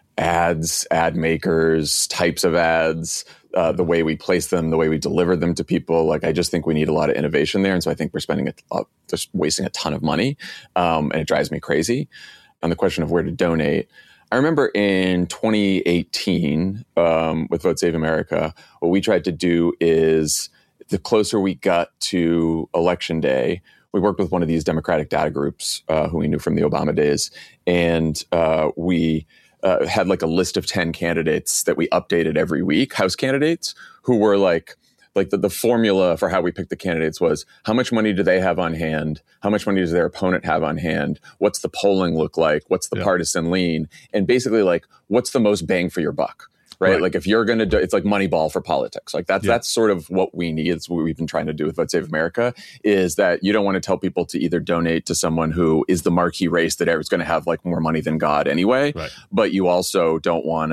ads, ad makers, types of ads. Uh, the way we place them, the way we deliver them to people. Like, I just think we need a lot of innovation there. And so I think we're spending a lot, just wasting a ton of money. Um, and it drives me crazy. On the question of where to donate, I remember in twenty eighteen um, with Vote Save America, what we tried to do is the closer we got to election day, we worked with one of these Democratic data groups uh, who we knew from the Obama days. And uh, we Uh, had like a list of ten candidates that we updated every week, House candidates who were like, like the, the formula for how we picked the candidates was how much money do they have on hand? How much money does their opponent have on hand? What's the polling look like? What's the Yeah. partisan lean? And basically like, what's the most bang for your buck? Right? Right. Like if you're going to do, it's like Moneyball for politics. Like that's, Yeah. that's sort of what we need. It's what we've been trying to do with Vote Save America is that you don't want to tell people to either donate to someone who is the marquee race that is going to have like more money than God anyway. Right. But you also don't want to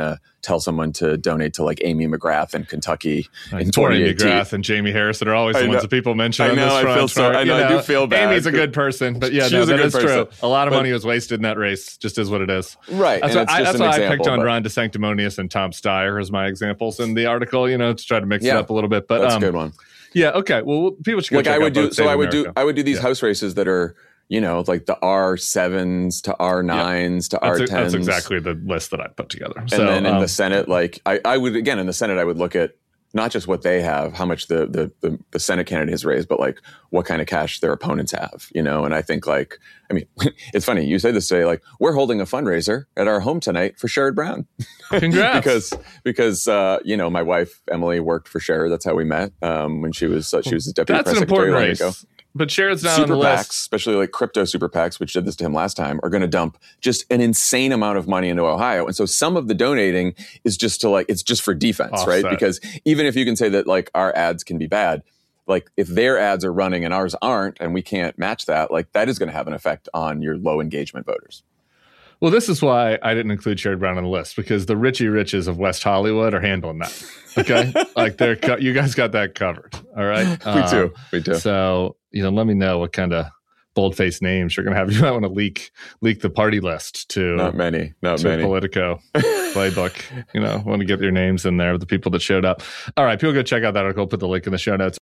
tell someone to donate to like Amy McGrath in Kentucky Like in poor Amy twenty eighteen. McGrath and Jamie Harrison are always the I ones know. that people mention I on know, this I front. feel so- right? I know, You I do feel bad. Amy's a good person, but yeah, She no, was a that good is person. true. A lot of But- money was wasted in that race, just is what it is. Right. That's and why, it's I, just that's an why I example, picked on but Ron DeSanctimonious and Tom Steyer as my examples in the article, you know, to try to mix Yeah. it up a little bit. But That's um, a good one. yeah, okay. Well, people should go Like check I would out do, both so Save I would do, America. I would do these Yeah. house races that are, you know, like the R sevens to R nines to R That's, tens. a, that's exactly the list that I put together. And so, then in um, the Senate, like I, I would, again, in the Senate, I would look at not just what they have, how much the, the, the, the Senate candidate has raised, but like what kind of cash their opponents have, you know? And I think like, I mean, it's funny. You say this today, like we're holding a fundraiser at our home tonight for Sherrod Brown. Congrats. because, because, uh, you know, my wife, Emily, worked for Sherrod. That's how we met, um, when she was, uh, she was the deputy that's press an secretary important long race. ago. But Sherrod's not Super on the PACs, list. especially like crypto super PACs, which did this to him last time, are going to dump just an insane amount of money into Ohio. And so some of the donating is just to like, it's just for defense, Offset. right? Because even if you can say that like our ads can be bad, like if their ads are running and ours aren't, and we can't match that, like that is going to have an effect on your low engagement voters. Well, this is why I didn't include Sherrod Brown on the list, because the Richie Riches of West Hollywood are handling that. Okay, like they're co- you guys got that covered. All right, We do. Um, We do. So you know, let me know what kind of bold-faced names you're going to have. You might want to leak leak the party list to Not many. Not to many. Politico playbook. You know, want to get your names in there, the people that showed up. All right, people go check out that article. Put the link in the show notes.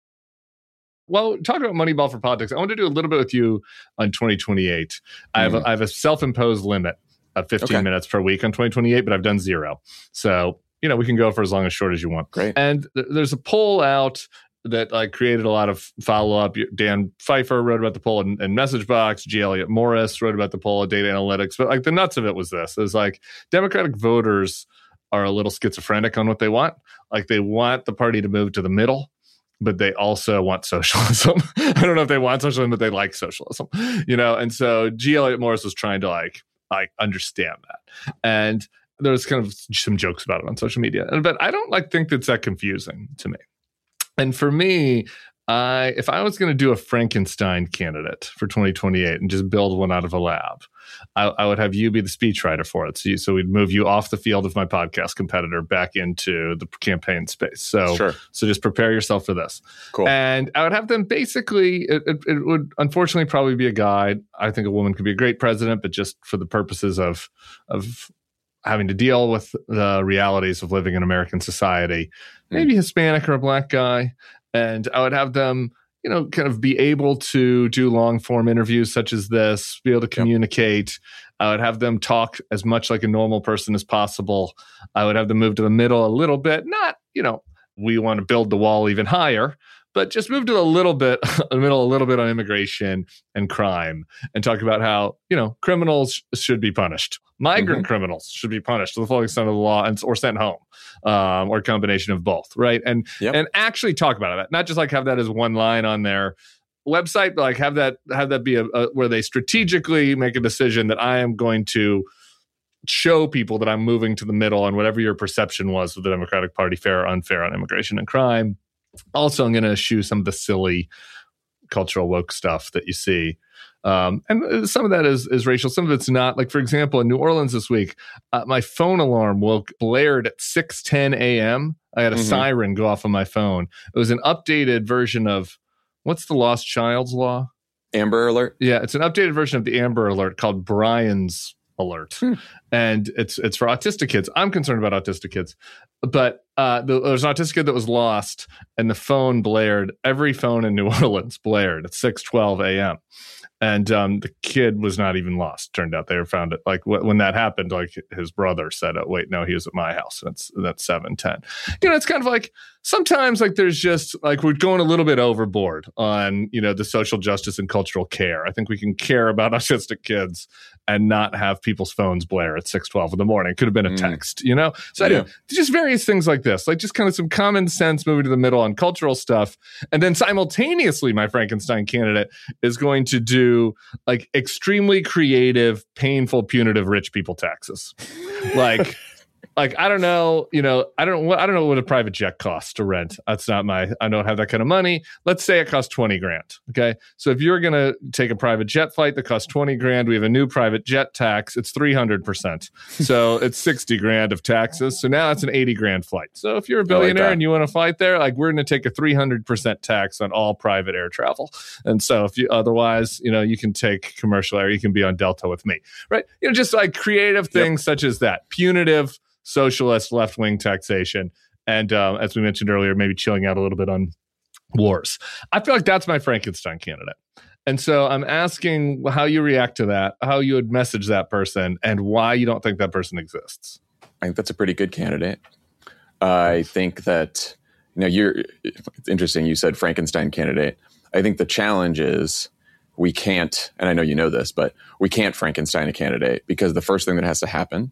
Well, talking about Moneyball for politics, I want to do a little bit with you on twenty twenty-eight. I have a, I have a self-imposed limit of fifteen Okay. minutes per week on twenty twenty-eight, but I've done zero. So, you know, we can go for as long as short as you want. Great. And th- there's a poll out that like created a lot of follow-up. Dan Pfeiffer wrote about the poll in, in Messagebox. G. Elliott Morris wrote about the poll at Data Analytics. But like the nuts of it was this. It was like Democratic voters are a little schizophrenic on what they want. Like they want the party to move to the middle, but they also want socialism. I don't know if they want socialism, but they like socialism, you know? And so G. Elliott Morris was trying to like, like understand that. And there was kind of some jokes about it on social media, but I don't like think that's that confusing to me. And for me, I if I was going to do a Frankenstein candidate for twenty twenty-eight and just build one out of a lab, I, I would have you be the speechwriter for it. So, you, so we'd move you off the field of my podcast competitor back into the campaign space. So, Sure. so just prepare yourself for this. Cool. And I would have them basically, it, it, it would unfortunately probably be a guide. I think a woman could be a great president, but just for the purposes of of having to deal with the realities of living in American society, maybe Hispanic or a black guy. And I would have them, you know, kind of be able to do long form interviews such as this, be able to communicate. I would have them talk as much like a normal person as possible. I would have them move to the middle a little bit, not, you know, we want to build the wall even higher, but just move to a little bit, the middle, a little bit on immigration and crime, and talk about how, you know, criminals should be punished. Migrant Mm-hmm. criminals should be punished to the full extent of the law, and or sent home, um, or a combination of both, right? And Yep. and actually talk about it, not just like have that as one line on their website, but like have that have that be a, a where they strategically make a decision that I am going to show people that I'm moving to the middle on whatever your perception was of the Democratic Party, fair or unfair on immigration and crime. Also, I'm going to eschew some of the silly cultural woke stuff that you see. Um, and some of that is, is racial. Some of it's not. Like, for example, in New Orleans this week, uh, my phone alarm woke blared at six ten a.m. I had a Mhm. siren go off on my phone. It was an updated version of, what's the Lost Child's Law? Amber Alert. Yeah, it's an updated version of the Amber Alert called Brian's Alert, Hmm. and it's it's for autistic kids. I'm concerned about autistic kids, but uh, the, there was an autistic kid that was lost, and the phone blared. Every phone in New Orleans blared at six twelve a.m. And um, the kid was not even lost. Turned out they found it. Like wh- when that happened, like his brother said, "Oh wait, no, he was at my house." And that's that's seven ten. You know, it's kind of like sometimes like there's just like we're going a little bit overboard on, you know, the social justice and cultural care. I think we can care about autistic kids and not have people's phones blare at six twelve in the morning. It could have been a Mm. text, you know? So anyway, just various things like this, like just kind of some common sense moving to the middle on cultural stuff. And then simultaneously, my Frankenstein candidate is going to do like extremely creative, painful, punitive rich people taxes. Like like, I don't know, you know, I don't I don't know what a private jet costs to rent. That's not my, I don't have that kind of money. Let's say it costs twenty grand. Okay. So if you're going to take a private jet flight that costs twenty grand, we have a new private jet tax. It's three hundred percent. So it's sixty grand of taxes. So now it's an eighty grand flight. So if you're a billionaire like and you want to flight there, like we're going to take a three hundred percent tax on all private air travel. And so if you otherwise, you know, you can take commercial air, you can be on Delta with me, right? You know, just like creative things yep. such as that. Punitive socialist left-wing taxation, and uh, as we mentioned earlier, maybe chilling out a little bit on wars. I feel like that's my Frankenstein candidate. And so I'm asking how you react to that, how you would message that person, and why you don't think that person exists. I think that's a pretty good candidate. I think that, you know, you're, it's interesting, you said Frankenstein candidate. I think the challenge is we can't, and I know you know this, but we can't Frankenstein a candidate, because the first thing that has to happen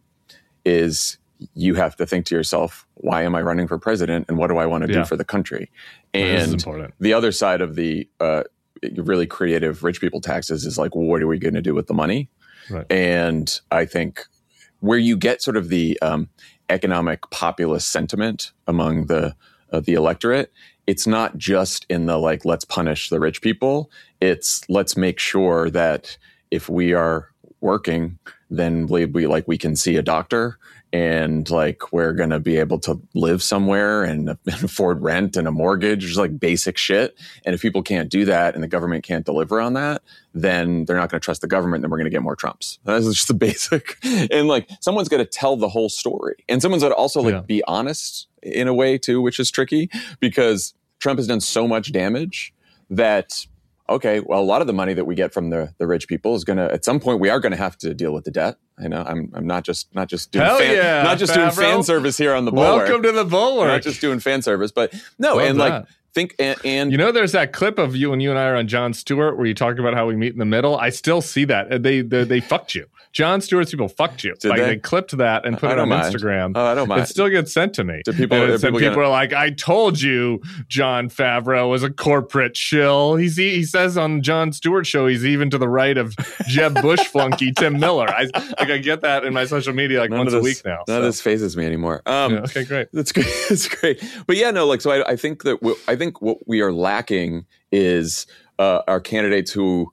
is you have to think to yourself, why am I running for president and what do I want to yeah. do for the country? This is And important. the other side of the uh, really creative rich people taxes is like, well, what are we going to do with the money? Right. And I think where you get sort of the um, economic populist sentiment among the uh, the electorate, it's not just in the like, let's punish the rich people. It's let's make sure that if we are working, then we, we like we can see a doctor, and like we're going to be able to live somewhere and, and afford rent and a mortgage, just like basic shit. And if people can't do that and the government can't deliver on that, then they're not going to trust the government. Then we're going to get more Trumps. That's just the basic. And like someone's got to tell the whole story, and someone's got to also like yeah. be honest in a way too, which is tricky because Trump has done so much damage that, okay, well, a lot of the money that we get from the, the rich people is going to, at some point, we are going to have to deal with the debt. I know I'm I'm not just not just doing Hell fan, yeah, not just Favreau. doing fan service here on the Bulwark. Welcome to the Bulwark. Not just doing fan service, but no, Love and that. like think and, and you know, there's that clip of you and you and I are on Jon Stewart where you talk about how we meet in the middle. I still see that they they, they fucked you. Jon Stewart's people fucked you. Did like they? they clipped that and put I it on don't mind. Instagram. Oh, I don't mind. It still gets sent to me. Do people- and are it's- and people people gonna- are like, I told you, Jon Favreau was a corporate shill. He's he says on Jon Stewart show he's even to the right of Jeb Bush flunky Tim Miller. I like I get that in my social media like none once of a this, week now. None so. of this phases me anymore. Um, Yeah, okay, great. That's great. That's great. But yeah, no, like so. I, I think that w- I think what we are lacking is uh, our candidates who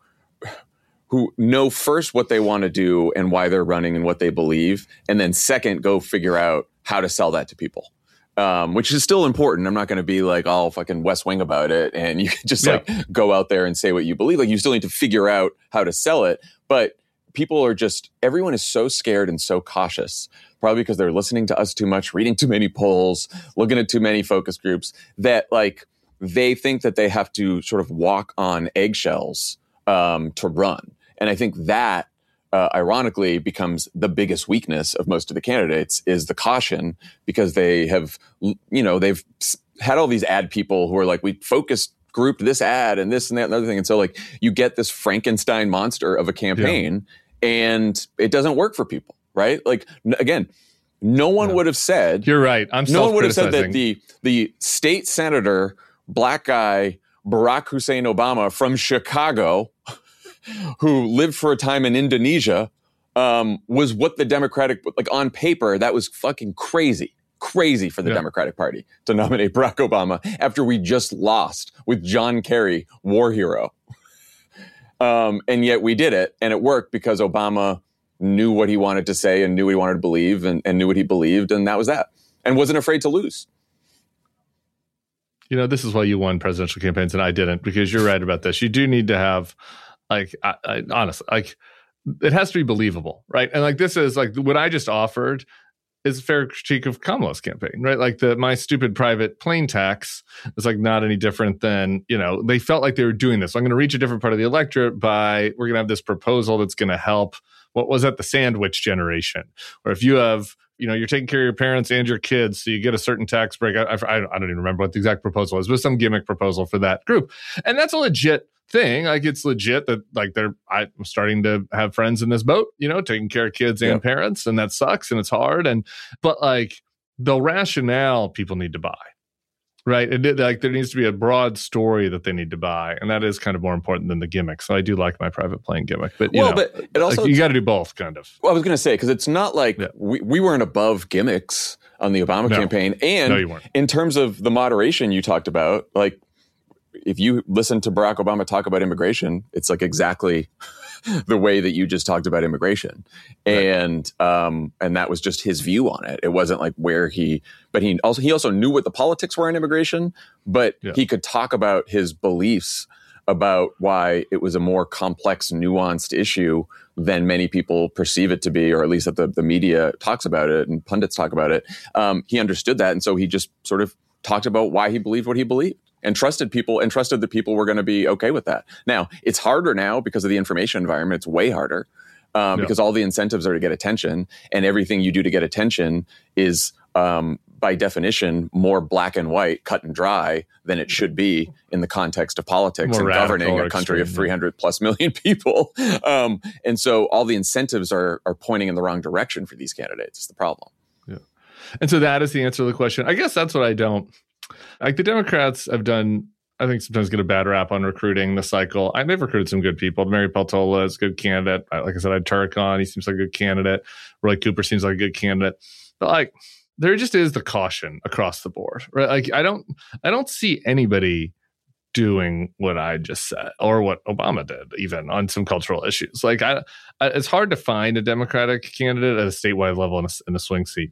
who know first what they want to do and why they're running and what they believe, and then second, go figure out how to sell that to people. Um, which is still important. I'm not going to be like all fucking West Wing about it, and you can just Yeah. like go out there and say what you believe. Like you still need to figure out how to sell it, but people are just, everyone is so scared and so cautious, probably because they're listening to us too much, reading too many polls, looking at too many focus groups, that like they think that they have to sort of walk on eggshells um, to run. And I think that, uh, ironically, becomes the biggest weakness of most of the candidates is the caution, because they have, you know, they've had all these ad people who are like, we focused grouped this ad and this and that and other thing. And so like you get this Frankenstein monster of a campaign yeah. and it doesn't work for people, right? Like, n- again, no one Yeah. would have said, You're right. I'm no one would have said that self-criticizing. the, the state senator, black guy, Barack Hussein Obama from Chicago, who lived for a time in Indonesia, um, was what the Democratic, like on paper, that was fucking crazy. Crazy for the Yeah. Democratic Party to nominate Barack Obama after we just lost with John Kerry, war hero. Um, and yet we did it, and it worked because Obama knew what he wanted to say and knew what he wanted to believe and, and knew what he believed, and that was that. And wasn't afraid to lose. You know, this is why you won presidential campaigns and I didn't, because you're right about this. You do need to have, like, I, I, honestly, like, it has to be believable, right? And like, this is like what I just offered is a fair critique of Kamala's campaign, right? Like the my stupid private plane tax is like not any different than, you know, they felt like they were doing this. So I'm going to reach a different part of the electorate by, we're going to have this proposal that's going to help, what was that, the sandwich generation, or if you have, you know, you're taking care of your parents and your kids, so you get a certain tax break. I, I, I don't even remember what the exact proposal is, but some gimmick proposal for that group. And that's a legit thing. Like, it's legit that, like, they're, I'm starting to have friends in this boat, you know, taking care of kids and Yep. parents, and that sucks and it's hard. And, but like, the rationale people need to buy Right. It did, like there needs to be a broad story that they need to buy. And that is kind of more important than the gimmick. So I do like my private plane gimmick. But, you well, know, but it also, like, you got to do both, kind of. Well, I was going to say, because it's not like yeah. we, we weren't above gimmicks on the Obama no. campaign. And no, you weren't. In terms of the moderation you talked about, like if you listen to Barack Obama talk about immigration, it's like exactly the way that you just talked about immigration. Right. And um, and that was just his view on it. It wasn't like where he, but he also he also knew what the politics were in immigration, but yeah. he could talk about his beliefs about why it was a more complex, nuanced issue than many people perceive it to be, or at least that the, the media talks about it and pundits talk about it. Um, he understood that. And so he just sort of talked about why he believed what he believed. And trusted people, and trusted that people were going to be okay with that. Now, it's harder now because of the information environment. It's way harder um, yeah. because all the incentives are to get attention, and everything you do to get attention is, um, by definition, more black and white, cut and dry than it should be in the context of politics more and governing a country extreme, of three hundred plus million people. Um, and so all the incentives are are pointing in the wrong direction for these candidates. It's the problem. Yeah, and so that is the answer to the question. I guess that's what I don't. Like the Democrats have done, I think sometimes get a bad rap on recruiting the cycle. I, they've recruited some good people. Mary Peltola is a good candidate. Like I said, I had Turk on. He seems like a good candidate. Roy Cooper seems like a good candidate. But like, there just is the caution across the board, right? Like I don't, I don't see anybody doing what I just said or what Obama did, even on some cultural issues. Like I, I it's hard to find a Democratic candidate at a statewide level in a, in a swing seat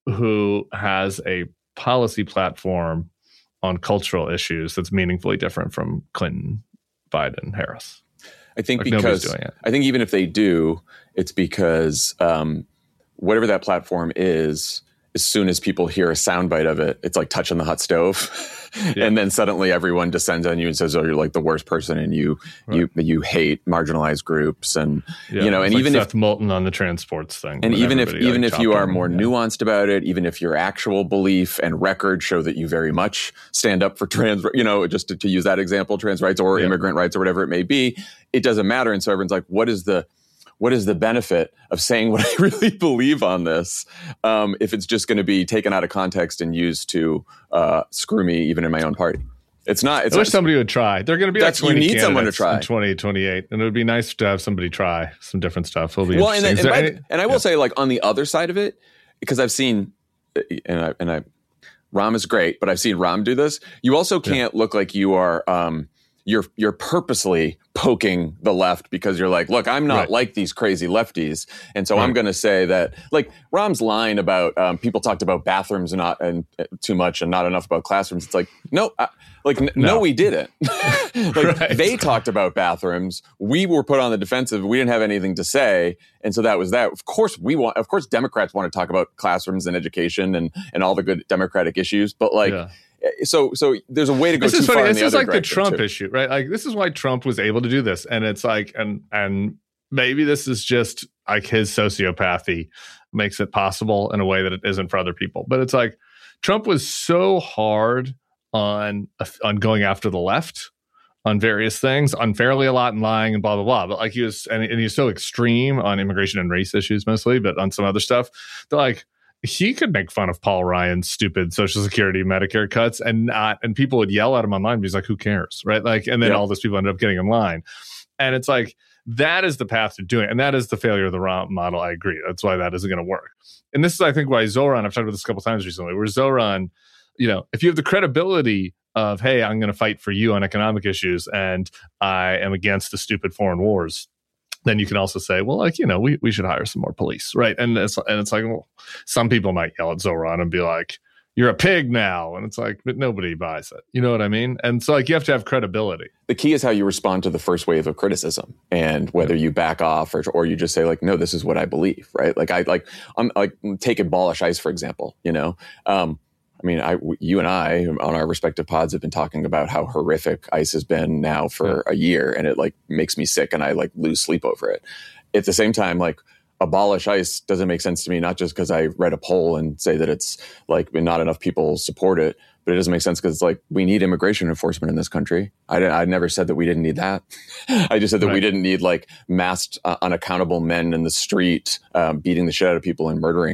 who has a policy platform on cultural issues that's meaningfully different from Clinton, Biden, Harris. I think like because doing it. I think even if they do, it's because um, whatever that platform is, as soon as people hear a soundbite of it, it's like touching the hot stove. Yeah. And then suddenly everyone descends on you and says, oh, you're like the worst person and you right. you you hate marginalized groups. And, yeah, you know, and like even Seth if Moulton on the transports thing. And even if even like if you are him, more yeah. nuanced about it, even if your actual belief and record show that you very much stand up for trans, you know, just to, to use that example, trans rights or yeah. immigrant rights or whatever it may be, it doesn't matter. And so everyone's like, what is the What is the benefit of saying what I really believe on this um, if it's just going to be taken out of context and used to uh, screw me even in my own party? It's not. It's I wish not, somebody would try. They're going to be that's like you need someone to try in twenty twenty-eight, and it would be nice to have somebody try some different stuff. It'll be well, and, interesting. and, and, by, and I will yeah. say, like on the other side of it, because I've seen, and I, and I, Rahm is great, but I've seen Rahm do this. You also can't yeah. look like you are. Um, You're you're purposely poking the left because you're like, look, I'm not right. like these crazy lefties, and so right. I'm going to say that. Like Rahm's line about um, people talked about bathrooms and not and uh, too much and not enough about classrooms. It's like no, I, like n- no. no, we didn't. like right. They talked about bathrooms. We were put on the defensive. We didn't have anything to say, and so that was that. Of course, we want. Of course, Democrats want to talk about classrooms and education and and all the good Democratic issues, but like. Yeah. So, so there's a way to go this too is funny. far in this the is other like the Trump too. issue, right? Like this is why Trump was able to do this, and it's like, and and maybe this is just like his sociopathy makes it possible in a way that it isn't for other people. But it's like Trump was so hard on on going after the left on various things, unfairly a lot and lying and blah blah blah. But like he was, and, and he was so extreme on immigration and race issues mostly, but on some other stuff, that like. He could make fun of Paul Ryan's stupid Social Security, Medicare cuts, and not, and people would yell at him online. But he's like, "Who cares?" Right? Like, and then yeah. all those people ended up getting in line, and it's like that is the path to doing it, and that is the failure of the Rahm model. I agree. That's why that isn't going to work. And this is, I think, why Zoran. I've talked about this a couple times recently. Where Zoran, you know, if you have the credibility of, "Hey, I'm going to fight for you on economic issues, and I am against the stupid foreign wars." Then you can also say, well, like, you know, we, we should hire some more police, right? And it's and it's like, well, some people might yell at Zoran and be like, you're a pig now. And it's like, but nobody buys it. You know what I mean? And so like you have to have credibility. The key is how you respond to the first wave of criticism and whether you back off or or you just say like, no, this is what I believe, right? Like I like, I'm like, take Abolish ICE, for example, you know? Um, I mean, I, you and I on our respective pods have been talking about how horrific ICE has been now for yeah. a year, and it like makes me sick, and I like lose sleep over it. At the same time, like abolish ICE doesn't make sense to me, not just because I read a poll and say that it's like not enough people support it, but it doesn't make sense because it's like we need immigration enforcement in this country. I, I never said that we didn't need that. I just said that right. we didn't need like masked, uh, unaccountable men in the street um, beating the shit out of people and murdering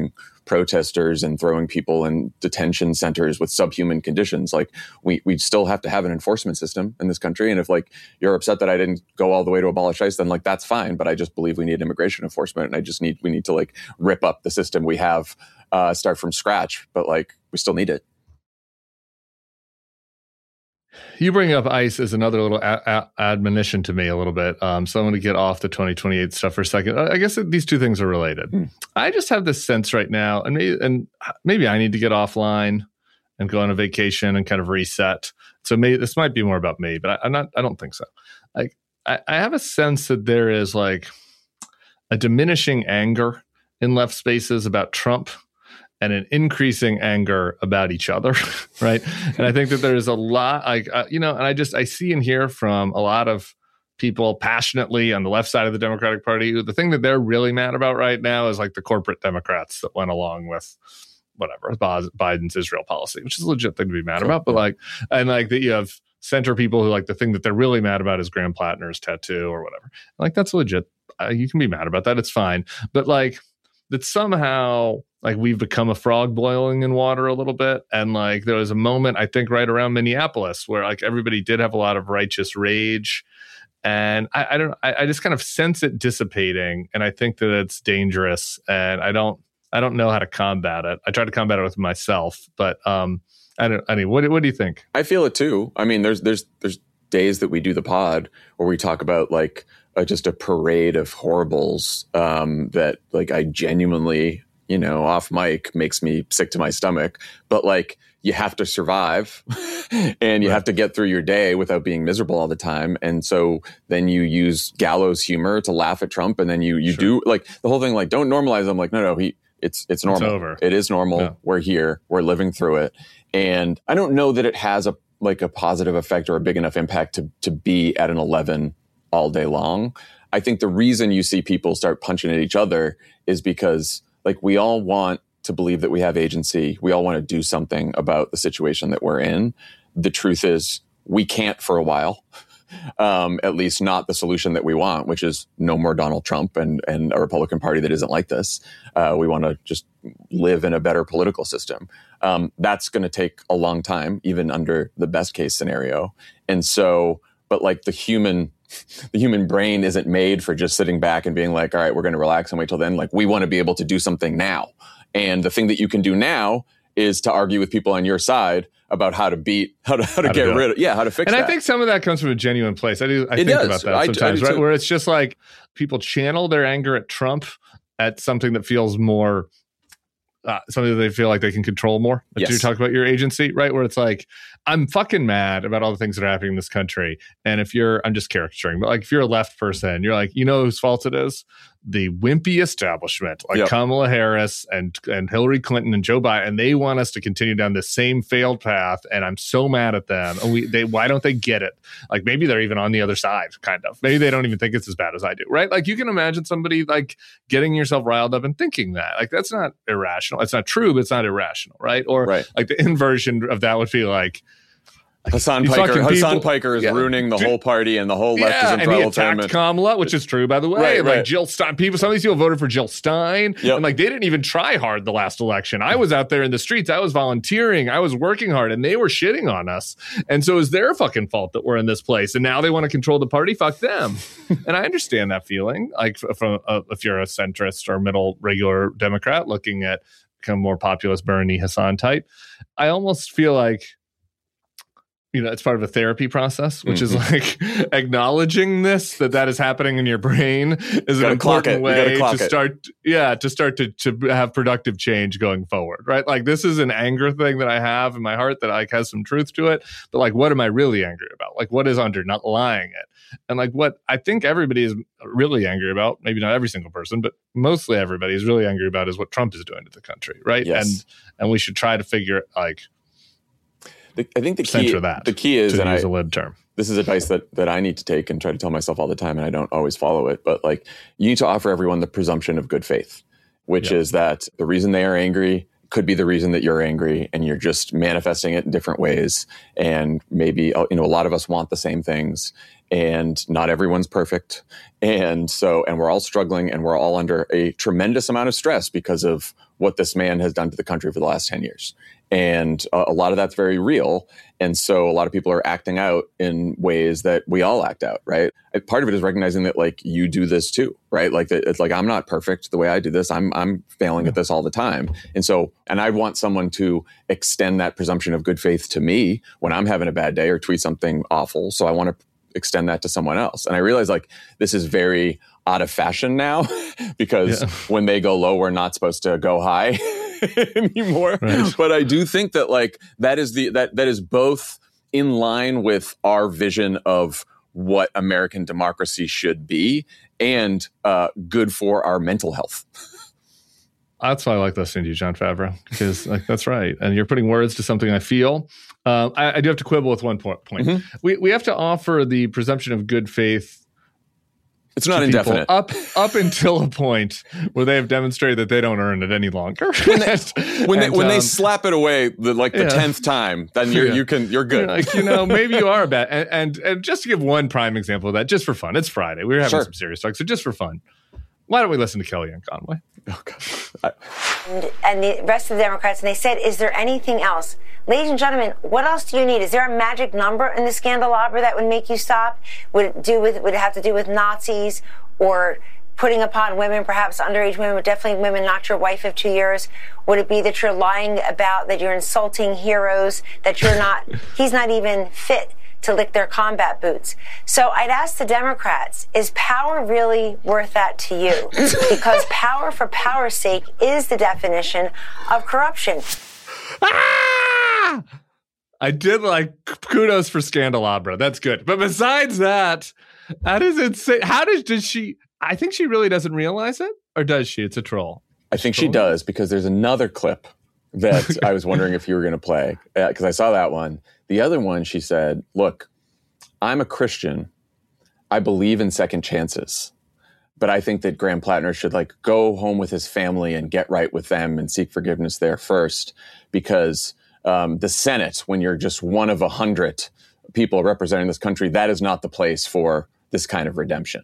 protesters and throwing people in detention centers with subhuman conditions. Like we we still have to have an enforcement system in this country. And if like you're upset that I didn't go all the way to abolish ICE, then like that's fine. But I just believe we need immigration enforcement, and I just need we need to like rip up the system we have, uh, start from scratch. But like we still need it. You bring up ICE as another little a- a- admonition to me a little bit. Um, so I'm going to get off the twenty twenty-eight stuff for a second. I guess these two things are related. Mm. I just have this sense right now, and maybe, and maybe I need to get offline and go on a vacation and kind of reset. So maybe this might be more about me, but I, I'm not. I don't think so. Like I, I have a sense that there is like a diminishing anger in left spaces about Trump, and an increasing anger about each other, right? And I think that there's a lot, like uh, you know, and I just I see and hear from a lot of people passionately on the left side of the Democratic Party who the thing that they're really mad about right now is like the corporate Democrats that went along with whatever Biden's Israel policy, which is a legit thing to be mad Sure. about. But like, and like that you have center people who like the thing that they're really mad about is Graham Plattner's tattoo or whatever. Like that's legit. Uh, you can be mad about that. It's fine. But like that somehow. Like we've become a frog boiling in water a little bit. And like there was a moment, I think, right around Minneapolis where like everybody did have a lot of righteous rage. And I, I don't I, I just kind of sense it dissipating. And I think that it's dangerous. And I don't I don't know how to combat it. I try to combat it with myself. But um I don't I mean what what do you think? I feel it too. I mean, there's there's there's days that we do the pod where we talk about like uh, just a parade of horribles um, that like I genuinely you know, off mic makes me sick to my stomach, but like you have to survive and you right. have to get through your day without being miserable all the time. And so then you use gallows humor to laugh at Trump. And then you, you sure. do like the whole thing, like don't normalize them. Like, no, no, he, it's, it's normal. It's over. It is normal. Yeah. We're here. We're living through it. And I don't know that it has a, like a positive effect or a big enough impact to, to be at an eleven all day long. I think the reason you see people start punching at each other is because like we all want to believe that we have agency. We all want to do something about the situation that we're in. The truth is we can't for a while, um, at least not the solution that we want, which is no more Donald Trump and, and a Republican Party that isn't like this. Uh, we want to just live in a better political system. Um, that's going to take a long time, even under the best case scenario. And so, but like the human The human brain isn't made for just sitting back and being like, all right, we're going to relax and wait till then. Like we want to be able to do something now. And the thing that you can do now is to argue with people on your side about how to beat, how to, how to how get to rid of, yeah, how to fix and that. And I think some of that comes from a genuine place. I do, I it think does. about that I, sometimes, I right? Too. Where it's just like people channel their anger at Trump at something that feels more, uh, something that they feel like they can control more. Yes. You're talking about your agency, right? Where it's like, I'm fucking mad about all the things that are happening in this country. And if you're, I'm just caricaturing, but like if you're a left person, you're like, you know whose fault it is? The wimpy establishment, like yep. Kamala Harris and and Hillary Clinton and Joe Biden, and they want us to continue down this same failed path. And I'm so mad at them. And we, they, why don't they get it? Like maybe they're even on the other side, kind of. Maybe they don't even think it's as bad as I do, right? Like you can imagine somebody like getting yourself riled up and thinking that. Like that's not irrational. It's not true, but it's not irrational, right? Or right. like the inversion of that would be like. Hassan Piker, Hassan Piker is yeah. ruining the whole party and the whole left yeah, is in trouble. And he attacked and, Kamala, which is true, by the way. Right, and right. like Jill Stein, people, some of these people voted for Jill Stein. Yep. And like they didn't even try hard the last election. I was out there in the streets. I was volunteering. I was working hard, and they were shitting on us. And so it's their fucking fault that we're in this place. And now they want to control the party. Fuck them. And I understand that feeling. Like from uh, if you're a centrist or middle regular Democrat looking at become more populist Bernie Hassan type, I almost feel like. You know, it's part of a therapy process, which mm-hmm. is like acknowledging this, that that is happening in your brain is an important way to start, it. yeah, to start to, to have productive change going forward, right? Like this is an anger thing that I have in my heart that like has some truth to it. But like, what am I really angry about? Like what is underlying it? And like what I think everybody is really angry about, maybe not every single person, but mostly everybody is really angry about is what Trump is doing to the country, right? Yes. And and we should try to figure like, The, I think the key, that, the key is, to and use I, a lib term. This is advice that that I need to take and try to tell myself all the time, and I don't always follow it. But like, you need to offer everyone the presumption of good faith, which yep. is that the reason they are angry could be the reason that you're angry, and you're just manifesting it in different ways. And maybe you know a lot of us want the same things, and not everyone's perfect. And so, and we're all struggling, and we're all under a tremendous amount of stress because of what this man has done to the country for the last ten years. And a, a lot of that's very real. And so a lot of people are acting out in ways that we all act out, right? And part of it is recognizing that, like, you do this too, right? Like, that it's like, I'm not perfect the way I do this. I'm I'm failing at this all the time. And so, and I want someone to extend that presumption of good faith to me when I'm having a bad day or tweet something awful. So I want to extend that to someone else. And I realize, like, this is very out of fashion now because yeah. when they go low, we're not supposed to go high anymore. Right. But I do think that, like, that is the that that is both in line with our vision of what American democracy should be and uh, good for our mental health. That's why I like listening to you, Jon Favreau, because, like, that's right. And you're putting words to something I feel. Um, I, I do have to quibble with one point. point. Mm-hmm. We we have to offer the presumption of good faith. It's not indefinite. Up up until a point where they have demonstrated that they don't earn it any longer. when they, when, they, and, when um, they slap it away, the, like the tenth yeah. time, then you're, yeah. you can you're good. You're like, you know, maybe you are bad. And, and and just to give one prime example of that, just for fun, it's Friday. We were having sure. some serious talk, so just for fun, why don't we listen to Kellyanne Conway? Oh, God. I, and, and the rest of the Democrats, and they said, "Is there anything else?" Ladies and gentlemen, what else do you need? Is there a magic number in the Scandalabra that would make you stop? Would it do with? Would it have to do with Nazis or putting upon women, perhaps underage women, but definitely women, not your wife of two years? Would it be that you're lying about, that you're insulting heroes, that you're not? He's not even fit to lick their combat boots. So I'd ask the Democrats: is power really worth that to you? Because power for power's sake is the definition of corruption. Ah! I did like kudos for Scandalabra. That's good. But besides that, that is insane. How does did she? I think she really doesn't realize it, or does she? It's a troll. I think troll? she does, because there's another clip that I was wondering if you were going to play, because uh, I saw that one. The other one, she said, "Look, I'm a Christian. I believe in second chances. But I think that Graham Plattner should, like, go home with his family and get right with them and seek forgiveness there first, because um, the Senate, when you're just one of a hundred people representing this country, that is not the place for this kind of redemption."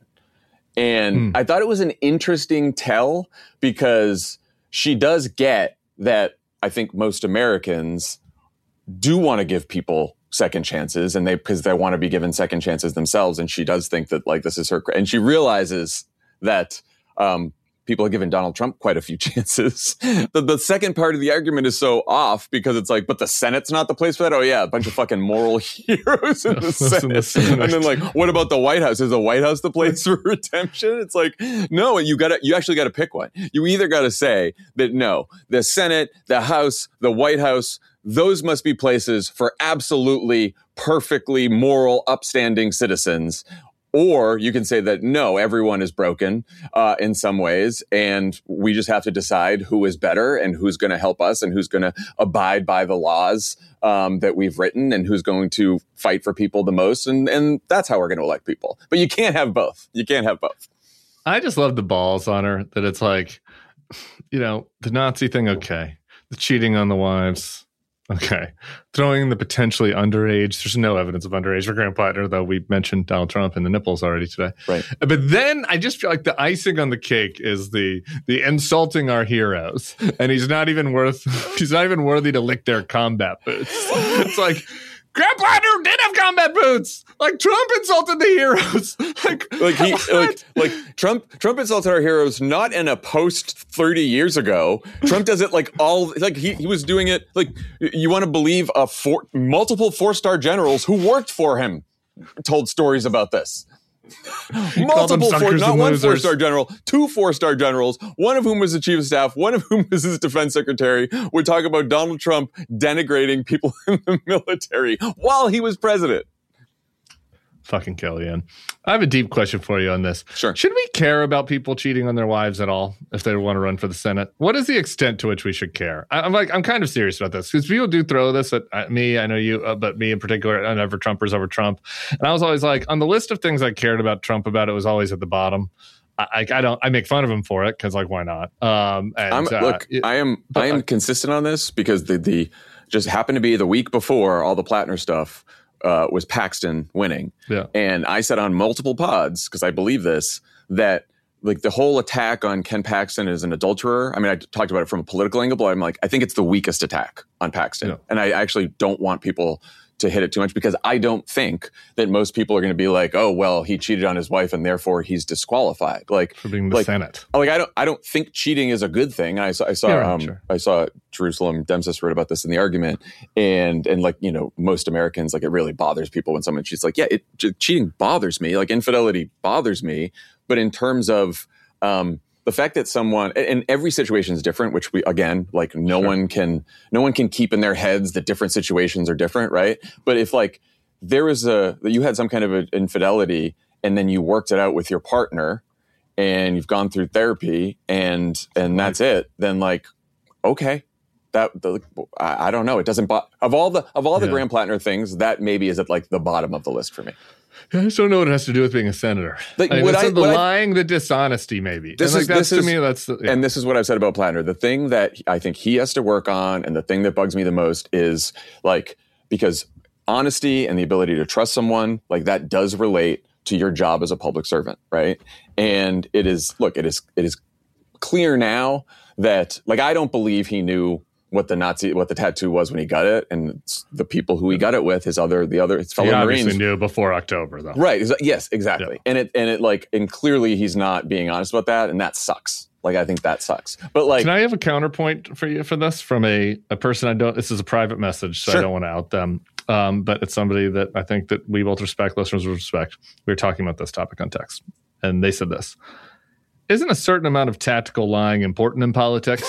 And mm. I thought it was an interesting tell, because she does get that I think most Americans do want to give people second chances, and they because they want to be given second chances themselves. And she does think that, like, this is her, and she realizes that um, people have given Donald Trump quite a few chances. the, the second part of the argument is so off, because it's like, but the Senate's not the place for that. Oh yeah, a bunch of fucking moral heroes in the Senate. In the Senate. And then, like, what about the White House? Is the White House the place for redemption? It's like, no, you gotta, you actually gotta pick one. You either gotta say that, no, the Senate, the House, the White House, those must be places for absolutely perfectly moral, upstanding citizens. Or you can say that, no, everyone is broken uh, in some ways, and we just have to decide who is better and who's going to help us and who's going to abide by the laws um, that we've written and who's going to fight for people the most. And, and that's how we're going to elect people. But you can't have both. You can't have both. I just love the balls on her, that it's like, you know, the Nazi thing, okay. The cheating on the wives, okay. Throwing the potentially underage. There's no evidence of underage for Graham Plattner, though we mentioned Donald Trump and the nipples already today. Right. But then I just feel like the icing on the cake is the the insulting our heroes. And he's not even worth, he's not even worthy to lick their combat boots. It's like, Graham Plattner did have combat boots. Like, Trump insulted the heroes. like, like he, like, like Trump, Trump insulted our heroes not in a post thirty years ago. Trump does it like all, like he, he was doing it. Like, you want to believe a four, multiple four star generals who worked for him told stories about this. Multiple four, not one four star general, two four star generals, one of whom was the chief of staff, one of whom was his defense secretary, would talk about Donald Trump denigrating people in the military while he was president. Fucking Kellyanne. I have a deep question for you on this. Sure. Should we care about people cheating on their wives at all if they want to run for the Senate? What is the extent to which we should care? I, I'm like, I'm kind of serious about this, because people do throw this at, at me. I know you, uh, but me in particular, and ever Trumpers over Trump. And I was always like, on the list of things I cared about Trump about, it was always at the bottom. I, I don't. I make fun of him for it because, like, why not? Um, and, I'm, uh, look, it, I am. I am uh, consistent on this because the the just happened to be the week before all the Plattner stuff. uh, was Paxton winning. Yeah. And I said on multiple pods, because I believe this, that like the whole attack on Ken Paxton as an adulterer. I mean, I talked about it from a political angle, but I'm like, I think it's the weakest attack on Paxton. Yeah. And I actually don't want people to hit it too much, because I don't think that most people are going to be like, oh, well, he cheated on his wife and therefore he's disqualified. Like For being the like, Senate. Like I don't, I don't think cheating is a good thing. I saw, I saw, Yeah, um, sure. I saw Jerusalem Demsis wrote about this in the argument, and and like you know, most Americans, like it really bothers people when someone cheats. Like, yeah, it cheating bothers me. Like infidelity bothers me, but in terms of um, the fact that someone, and every situation is different, which we, again, like no Sure. one can, no one can keep in their heads that different situations are different, right? But if like there was a, you had some kind of an infidelity and then you worked it out with your partner and you've gone through therapy and, and that's it, then like, okay. That the, I, I don't know. It doesn't, bo- of all the, of all the Yeah. Graham Plattner things, that maybe is at like the bottom of the list for me. I just don't know what it has to do with being a senator. Like, I mean, what it's I- the what I- lying, the dishonesty, maybe. This and like is- that's this to is- me. That's the, yeah. And this is what I've said about Plattner. The thing that I think he has to work on, and the thing that bugs me the most is like, because honesty and the ability to trust someone, like that does relate to your job as a public servant, right? And it is, look, it is, it is clear now that, like, I don't believe he knew what the Nazi, what the tattoo was when he got it, and it's the people who he got it with, his other, the other, his he fellow obviously Marines. knew before October, though. Right. Exa- Yes, exactly. Yeah. And it, and it like, and clearly he's not being honest about that. And that sucks. Like, I think that sucks. But like, Can I have a counterpoint for you for this from a, a person I don't, this is a private message, so Sure. I don't want to out them. Um, but it's somebody that I think that we both respect, listeners will respect. We were talking about this topic on text, and they said this. Isn't a certain amount of tactical lying important in politics?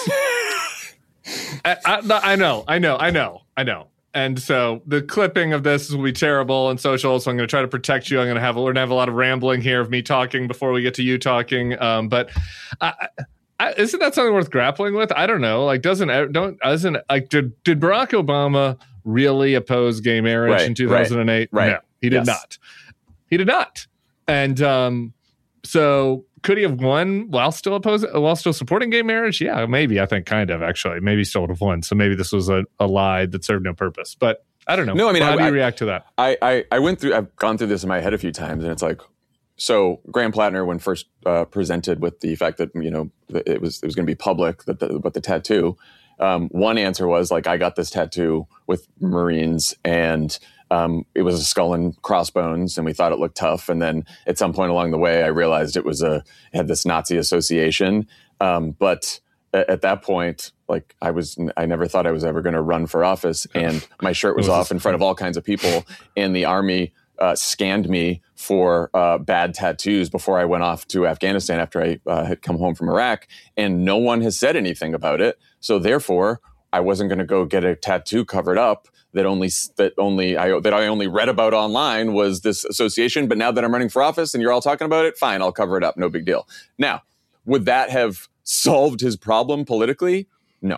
I, I, I know, I know, I know, I know. And so the clipping of this will be terrible and social. So I'm going to try to protect you. I'm going to have we're going to have a lot of rambling here of me talking before we get to you talking. Um, but I, I, isn't that something worth grappling with? I don't know. Like, doesn't don't doesn't like did did Barack Obama really oppose gay marriage Right, in two thousand eight? right, right. No, he did Yes. not. He did not. And um, so. Could he have won while still opposing, while still supporting gay marriage? Yeah, maybe. I think kind of actually. Maybe he still would have won. So maybe this was a, a lie that served no purpose. But I don't know. No, I mean, how I- do you I- react to that? I, I, I went through, I've gone through this in my head a few times, and it's like, so Graham Plattner, when first uh, presented with the fact that, you know, that it was, it was going to be public, that the, but the tattoo, um, one answer was like, I got this tattoo with Marines, and um, it was a skull and crossbones, and we thought it looked tough. And then at some point along the way, I realized it was a, it had this Nazi association. Um, but at, at that point, like I was, I never thought I was ever going to run for office, and my shirt was It was off in front of all kinds of people, and the Army uh, scanned me for uh, bad tattoos before I went off to Afghanistan after I uh, had come home from Iraq, and no one has said anything about it. So therefore, I wasn't going to go get a tattoo covered up that only that only I that I only read about online was this association. But now that I'm running for office and you're all talking about it, fine, I'll cover it up. No big deal. Now, would that have solved his problem politically? No.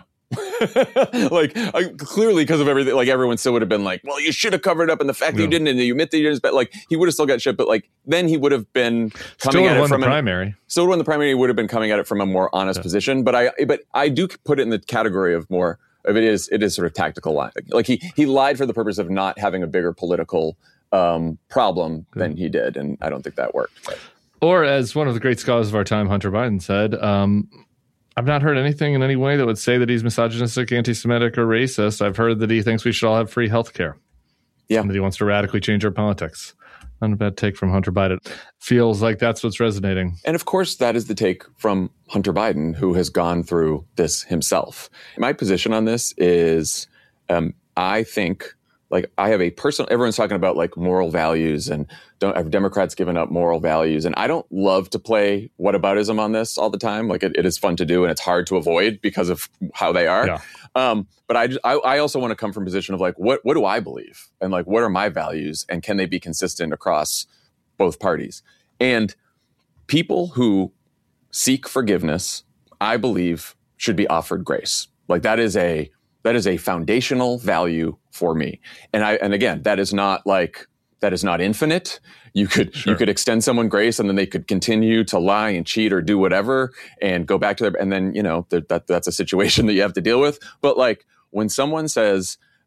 like I, clearly because of everything, like everyone still would have been like, well, you should have covered it up, and the fact that you Yeah. didn't, and you admit that you didn't, but like he would have still got shit. But like then he would have been coming Still at it won the from an, primary. still won the primary. He would have been coming at it from a more honest Yeah. position. But I but I do put it in the category of more of it is it is sort of tactical lying. Like he he lied for the purpose of not having a bigger political um, problem than he did, and I don't think that worked. But. Or as one of the great scholars of our time, Hunter Biden, said, um, I've not heard anything in any way that would say that he's misogynistic, anti-Semitic, or racist. I've heard that he thinks we should all have free health care. Yeah. And that he wants to radically change our politics. Not a bad take from Hunter Biden. Feels like that's what's resonating. And of course, that is the take from Hunter Biden, who has gone through this himself. My position on this is um, I think, like, I have a personal, everyone's talking about like moral values and don't have Democrats given up moral values. And I don't love to play whataboutism on this all the time. Like, it, it is fun to do and it's hard to avoid because of how they are. Yeah. Um, but I, just, I, I also want to come from a position of like, what, what do I believe? And like, what are my values? And can they be consistent across both parties? And people who seek forgiveness, I believe, should be offered grace. Like that is a, that is a foundational value for me. And I, and again, that is not like, that is not infinite. You could, Sure. you could extend someone grace and then they could continue to lie and cheat or do whatever and go back to their, and then, you know, that, that that's a situation that you have to deal with. But like when someone says,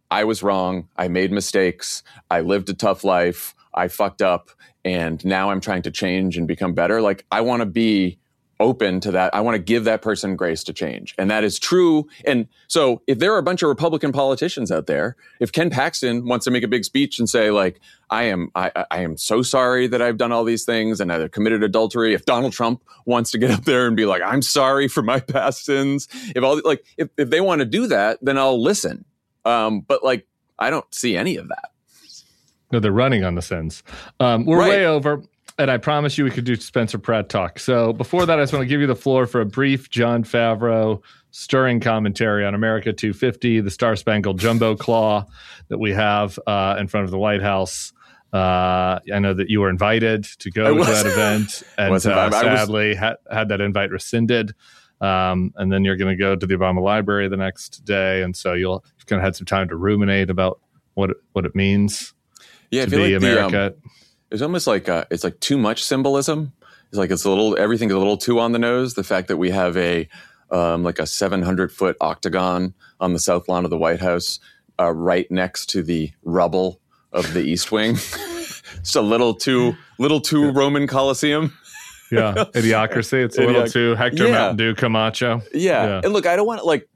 I was wrong. I made mistakes. I lived a tough life. I fucked up. And now I'm trying to change and become better. Like, I want to be open to that. I want to give that person grace to change. And that is true. And so if there are a bunch of Republican politicians out there, if Ken Paxton wants to make a big speech and say, like, I am, I, I am so sorry that I've done all these things and I committed adultery. If Donald Trump wants to get up there and be like, I'm sorry for my past sins. If all like, if, if they want to do that, then I'll listen. Um, but like, I don't see any of that. No, they're running on the sins. Um, we're Right. way over. And I promise you we could do Spencer Pratt talk. So before that, I just want to give you the floor for a brief Jon Favreau stirring commentary on America two fifty, the Star Spangled Jumbo Claw that we have uh, in front of the White House. Uh, I know that you were invited to go to that event, and Was uh, invited. I was- sadly had, had that invite rescinded. Um, and then you're going to go to the Obama Library the next day, and so you'll you've kind of had some time to ruminate about what it, what it means Yeah, I to feel be like the, um, America. it's almost like uh, it's like too much symbolism. It's like it's a little everything's a little too on the nose. The fact that we have a um, like a seven hundred foot octagon on the south lawn of the White House, uh, right next to the rubble of the East Wing. Just a little too little too Roman Colosseum. Yeah, idiocracy. It's a little Idioc- too Hector Yeah. Mountain Dew Camacho. Yeah. Yeah. And look, I don't want to like,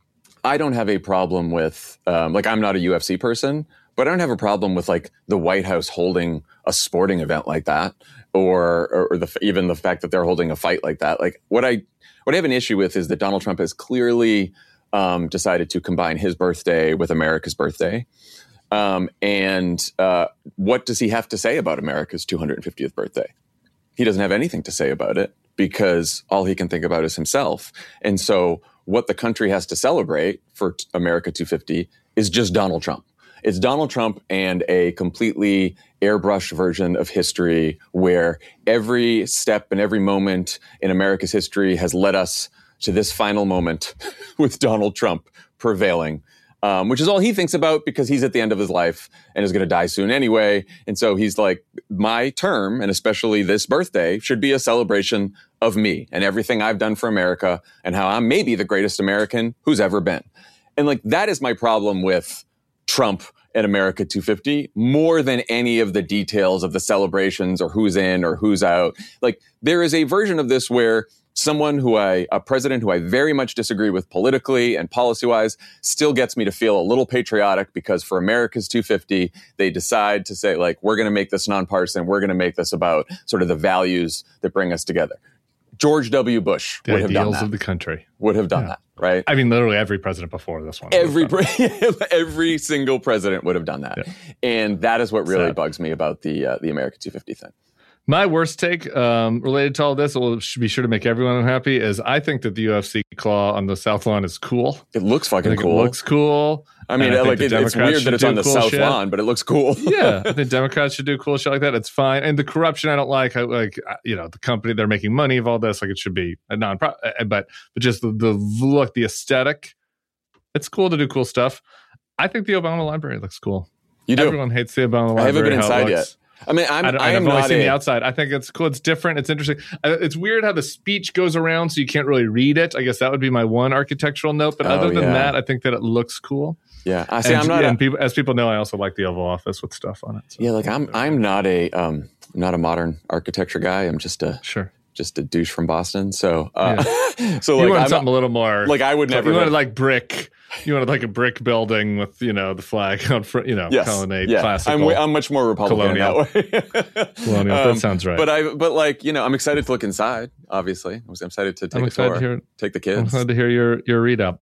I don't have a problem with, um, like, I'm not a U F C person, but I don't have a problem with like the White House holding a sporting event like that, or, or, or the, even the fact that they're holding a fight like that. Like, what I, what I have an issue with is that Donald Trump has clearly um, decided to combine his birthday with America's birthday. Um, and uh, what does he have to say about America's two hundred fiftieth birthday? He doesn't have anything to say about it because all he can think about is himself. And so what the country has to celebrate for t- America two fifty is just Donald Trump. It's Donald Trump and a completely airbrushed version of history where every step and every moment in America's history has led us to this final moment with Donald Trump prevailing. Um, which is all he thinks about because he's at the end of his life and is going to die soon anyway. And so he's like, my term, and especially this birthday, should be a celebration of me and everything I've done for America and how I'm maybe the greatest American who's ever been. And like, that is my problem with Trump and America two fifty more than any of the details of the celebrations or who's in or who's out. Like, there is a version of this where someone who I, a president who I very much disagree with politically and policy-wise, still gets me to feel a little patriotic because for America's two fifty, they decide to say, like, we're going to make this nonpartisan. We're going to make this about sort of the values that bring us together. George W. Bush The would have done ideals that. of the country. Would have done Yeah. that, right? I mean, literally every president before this one. Every pre- every single president would have done that, Yeah. and that is what really Sad. bugs me about the uh, the America two fifty thing. My worst take um, related to all this, will should be sure to make everyone unhappy, is I think that the U F C claw on the South Lawn is cool. It looks I fucking think cool. it looks cool. I mean, And I think like the it, it's Democrats weird that should it's do on the cool South shit. Lawn, but it looks cool. Yeah, I think Democrats should do cool shit like that. It's fine. And the corruption, I don't like. I, like uh, you know, the company they're making money of all this. Like it should be a non-profit, but but just the, the look, the aesthetic. It's cool to do cool stuff. I think the Obama Library looks cool. You do. Everyone hates the Obama Library. I haven't been how it inside looks. yet. I mean, I'm, I don't, I I've am only not seen a, the outside. I think it's cool. It's different. It's interesting. Uh, It's weird how the speech goes around, so you can't really read it. I guess that would be my one architectural note. But Oh, other than yeah. that, I think that it looks cool. Yeah, I see. and, I'm not. yeah, A, and people, as people know, I also like the Oval Office with stuff on it. So. yeah, like I'm. I'm not a. Um, I'm not a modern architecture guy. I'm just a. Sure. Just a douche from Boston. So. Uh, so You like wanted I'm, something a little more. like I would never. You wanted have- like brick. You wanted like a brick building with you know the flag out front. You know, Yes. colonnade, Yeah. classical. I'm, way- I'm much more Republican colonial. that way. Colonial. That sounds right. But I, but like you know, I'm excited to look inside. Obviously, I'm excited to take I'm a excited tour, to hear. take the I'm kids. excited to hear your your readout.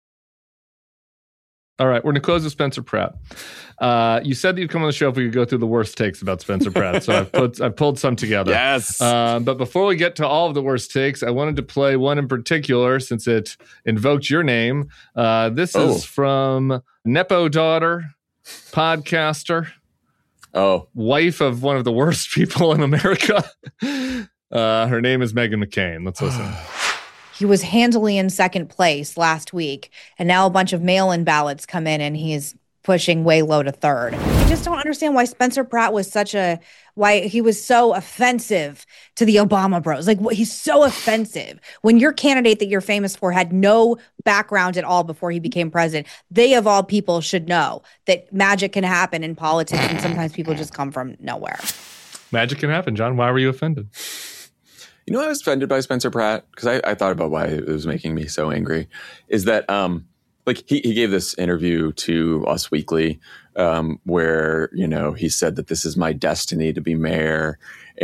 All right, we're going to close with Spencer Pratt. Uh, you said that you'd come on the show if we could go through the worst takes about Spencer Pratt. So I've put I've pulled some together. Yes. Um, but before we get to all of the worst takes, I wanted to play one in particular since it invoked your name. Uh, this Oh. is from Nepo daughter, podcaster, oh, wife of one of the worst people in America. Uh, her name is Meghan McCain. Let's listen. He was handily in second place last week, and now a bunch of mail-in ballots come in, and he is pushing way low to third. I just don't understand why Spencer Pratt was such a, why he was so offensive to the Obama bros. Like, he's so offensive. When your candidate that you're famous for had no background at all before he became president, they of all people should know that magic can happen in politics, and sometimes people just come from nowhere. Magic can happen, John. Why were you offended? You know, I was offended by Spencer Pratt because I, I thought about why it was making me so angry. Is that um, like he, he gave this interview to Us Weekly um, where, you know, he said that this is my destiny to be mayor.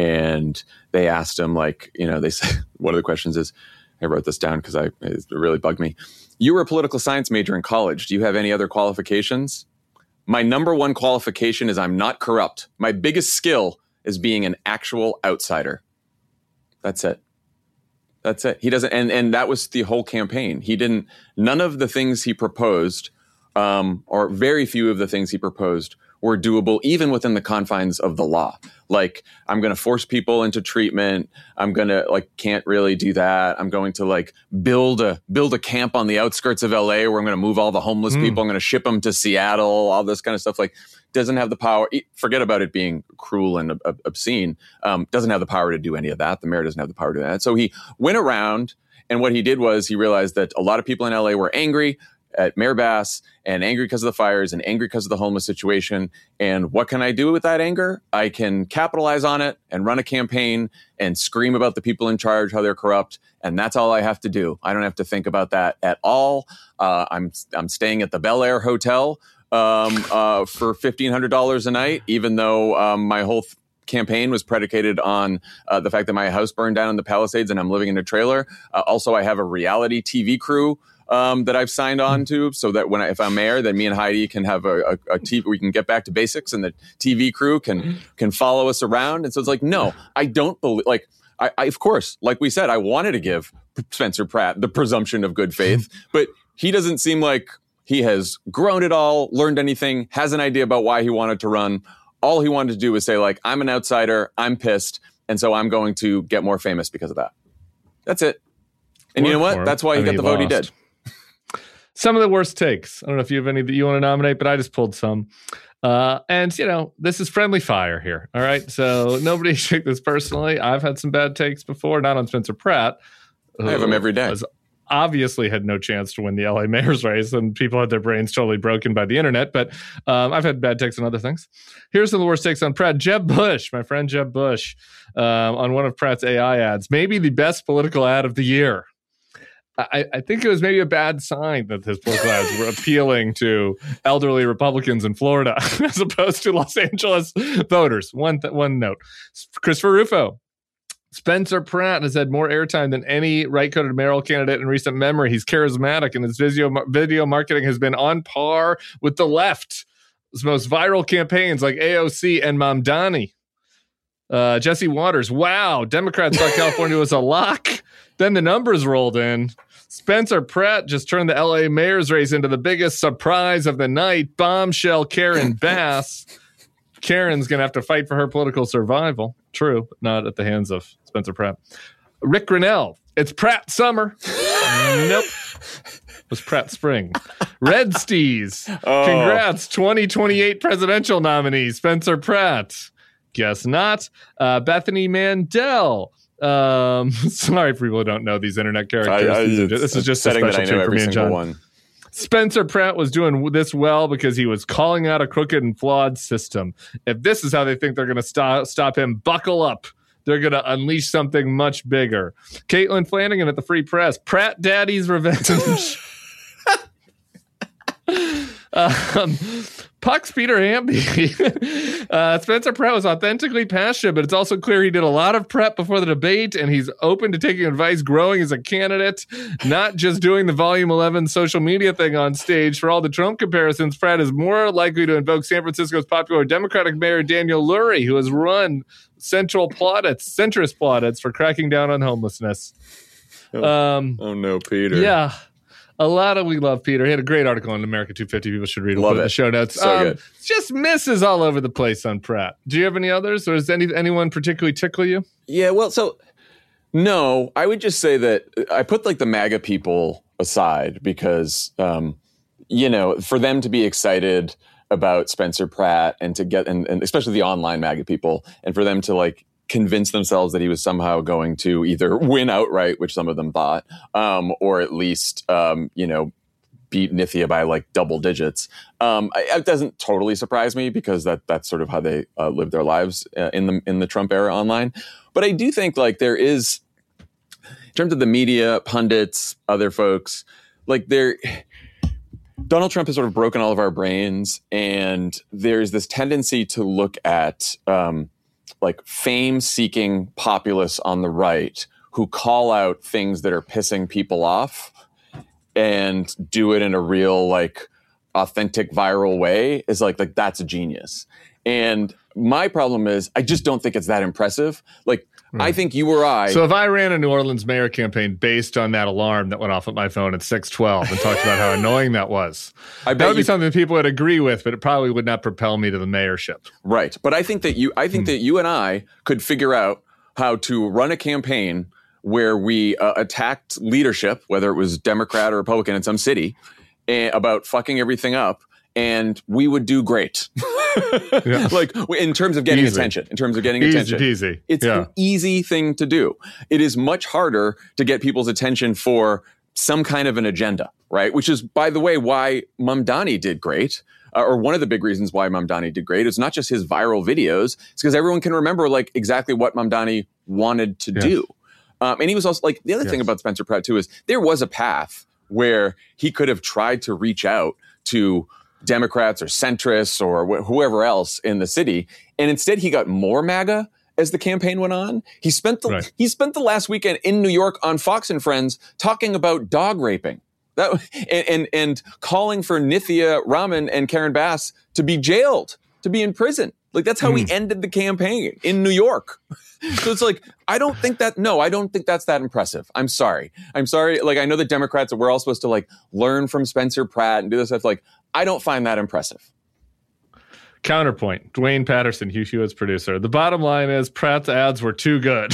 And they asked him, like, you know, they said, one of the questions is, I wrote this down because I it really bugged me. You were a political science major in college. Do you have any other qualifications? My number one qualification is I'm not corrupt. My biggest skill is being an actual outsider. That's it. That's it. He doesn't, and, and that was the whole campaign. He didn't, none of the things he proposed, um, or very few of the things he proposed were doable, even within the confines of the law. Like, I'm going to force people into treatment. I'm going to, like, can't really do that. I'm going to, like, build a, build a camp on the outskirts of L A where I'm going to move all the homeless mm. people. I'm going to ship them to Seattle, all this kind of stuff. Like, doesn't have the power. Forget about it being cruel and ob- obscene. Um, doesn't have the power to do any of that. The mayor doesn't have the power to do that. So he went around, and what he did was he realized that a lot of people in L A were angry at Mayor Bass and angry because of the fires and angry because of the homeless situation. And what can I do with that anger? I can capitalize on it and run a campaign and scream about the people in charge, how they're corrupt. And that's all I have to do. I don't have to think about that at all. Uh, I'm I'm staying at the Bel Air Hotel um, uh, for fifteen hundred dollars a night, even though um, my whole th- campaign was predicated on uh, the fact that my house burned down in the Palisades and I'm living in a trailer. Uh, also, I have a reality T V crew Um, that I've signed on to, so that when I, if I'm mayor, then me and Heidi can have a, a, a T V. We can get back to basics, and the T V crew can can follow us around. And so it's like, no, I don't believe. Like, I, I of course, like we said, I wanted to give Spencer Pratt the presumption of good faith, but he doesn't seem like he has grown at all, learned anything, has an idea about why he wanted to run. All he wanted to do was say, like, I'm an outsider, I'm pissed, and so I'm going to get more famous because of that. That's it. And you know what? That's why he got the vote he did. Some of the worst takes. I don't know if you have any that you want to nominate, but I just pulled some. Uh, and, you know, this is friendly fire here. All right. So nobody should take this personally. I've had some bad takes before, not on Spencer Pratt. I have them every day. Obviously had no chance to win the L A mayor's race, and people had their brains totally broken by the internet. But um, I've had bad takes on other things. Here's some of the worst takes on Pratt. Jeb Bush, my friend Jeb Bush, um, on one of Pratt's A I ads, maybe the best political ad of the year. I, I think it was maybe a bad sign that his political ads were appealing to elderly Republicans in Florida as opposed to Los Angeles voters. One th- one note. Christopher Rufo. Spencer Pratt has had more airtime than any right-coded mayoral candidate in recent memory. He's charismatic, and his video, video marketing has been on par with the left. His most viral campaigns like A O C and Mamdani. Uh, Jesse Waters. Wow, Democrats thought California was a lock. Then the numbers rolled in. Spencer Pratt just turned the L A mayor's race into the biggest surprise of the night. Bombshell Karen Bass. Karen's going to have to fight for her political survival. True, but not at the hands of Spencer Pratt. Rick Grinnell. It's Pratt summer. Nope. It was Pratt spring. Red Stees. Oh. Congrats, twenty twenty-eight presidential nominee, Spencer Pratt. Guess not. Uh, Bethany Mandel. Um, sorry for people who don't know these internet characters. I, I, this, this is just a special treat for me and John. One. Spencer Pratt was doing this well because he was calling out a crooked and flawed system. If this is how they think they're going to stop stop him, buckle up. They're going to unleash something much bigger. Caitlin Flanagan at the Free Press. Pratt Daddy's revenge. um, Puck's Peter Hamby. uh, Spencer Pratt was authentically passionate, but it's also clear he did a lot of prep before the debate, and he's open to taking advice, growing as a candidate, not just doing the Volume eleven social media thing on stage. For all the Trump comparisons, Pratt is more likely to invoke San Francisco's popular Democratic Mayor Daniel Lurie, who has run central plaudits, centrist plaudits for cracking down on homelessness. Oh, um, oh no, Peter. Yeah. A lot of we love Peter. He had a great article on America two fifty. People should read it. Love it. In the show notes. So um, good. Just misses all over the place on Pratt. Do you have any others, or does any anyone particularly tickle you? Yeah, well, so no, I would just say that I put like the MAGA people aside because, um, you know, for them to be excited about Spencer Pratt and to get, and, and especially the online MAGA people, and for them to like convince themselves that he was somehow going to either win outright, which some of them thought, um, or at least, um, you know, beat Nithya by like double digits. Um, it doesn't totally surprise me because that that's sort of how they uh, live their lives uh, in the in the Trump era online. But I do think like there is, in terms of the media, pundits, other folks, like there, Donald Trump has sort of broken all of our brains, and there's this tendency to look at um, like fame-seeking populists on the right who call out things that are pissing people off and do it in a real, like, authentic, viral way is like, like that's a genius. And my problem is I just don't think it's that impressive. Like, right. I think you or I... So if I ran a New Orleans mayor campaign based on that alarm that went off at my phone at six twelve and talked about how annoying that was, I bet that would be you, something people would agree with, but it probably would not propel me to the mayorship. Right. But I think that you, I think hmm. that you and I could figure out how to run a campaign where we uh, attacked leadership, whether it was Democrat or Republican in some city, uh, about fucking everything up, and we would do great. Yeah. Like in terms of getting easy. attention, in terms of getting easy attention, peasy. It's yeah. an easy thing to do. It is much harder to get people's attention for some kind of an agenda, right? Which is, by the way, why Mamdani did great. Uh, or one of the big reasons why Mamdani did great is not just his viral videos. It's because everyone can remember like exactly what Mamdani wanted to yes. do. Um, and he was also like, the other yes. thing about Spencer Pratt too is there was a path where he could have tried to reach out to Democrats or centrists or wh- whoever else in the city. And instead he got more MAGA as the campaign went on. He spent the, right. he spent the last weekend in New York on Fox and Friends talking about dog raping. That, and, and, and calling for Nithya Raman and Karen Bass to be jailed, to be in prison. Like that's how mm. we ended the campaign in New York. So it's like, I don't think that, no, I don't think that's that impressive. I'm sorry. I'm sorry. Like, I know that Democrats, we're all supposed to like learn from Spencer Pratt and do this stuff. Like, I don't find that impressive. Counterpoint, Dwayne Patterson, Hugh Hewitt's producer. The bottom line is Pratt's ads were too good.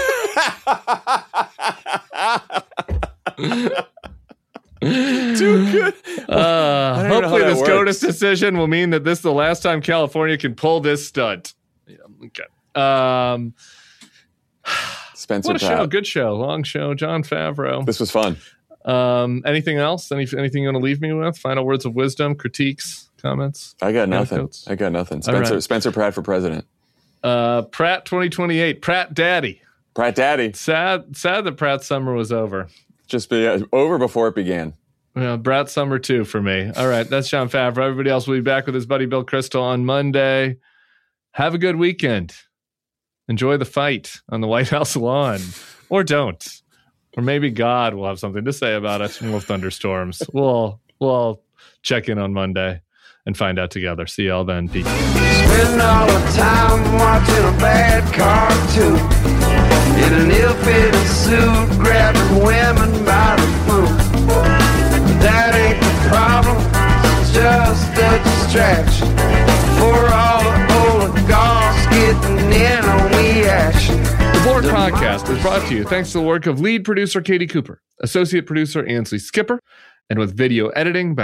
Too good. Uh, hopefully this SCOTUS decision will mean that this is the last time California can pull this stunt. Yeah, okay. Um, Spencer what a Pratt. show. Good show. Long show. Jon Favreau. This was fun. Um, anything else? Any, anything you want to leave me with? Final words of wisdom, critiques, comments? I got nothing. Anecdotes? I got nothing. Spencer, right. Spencer Pratt for president. Uh, Pratt twenty twenty-eight. Pratt Daddy. Pratt Daddy. Sad, sad that Pratt's summer was over. Just be uh, over before it began. Yeah, Pratt summer too for me. All right, that's Jon Favreau. Everybody else will be back with his buddy Bill Kristol on Monday. Have a good weekend. Enjoy the fight on the White House lawn, or don't, or maybe God will have something to say about it. And we'll thunderstorms. We'll we'll check in on Monday and find out together. See y'all then. Peace. Spend all the time watching a bad cartoon. In an ill-fitting suit, grabbing women by the boot. That ain't the problem, it's just a distraction. For all the oligarchs getting in on we action. The Board Podcast is brought to you thanks to the work of lead producer Katie Cooper, associate producer Ansley Skipper, and with video editing by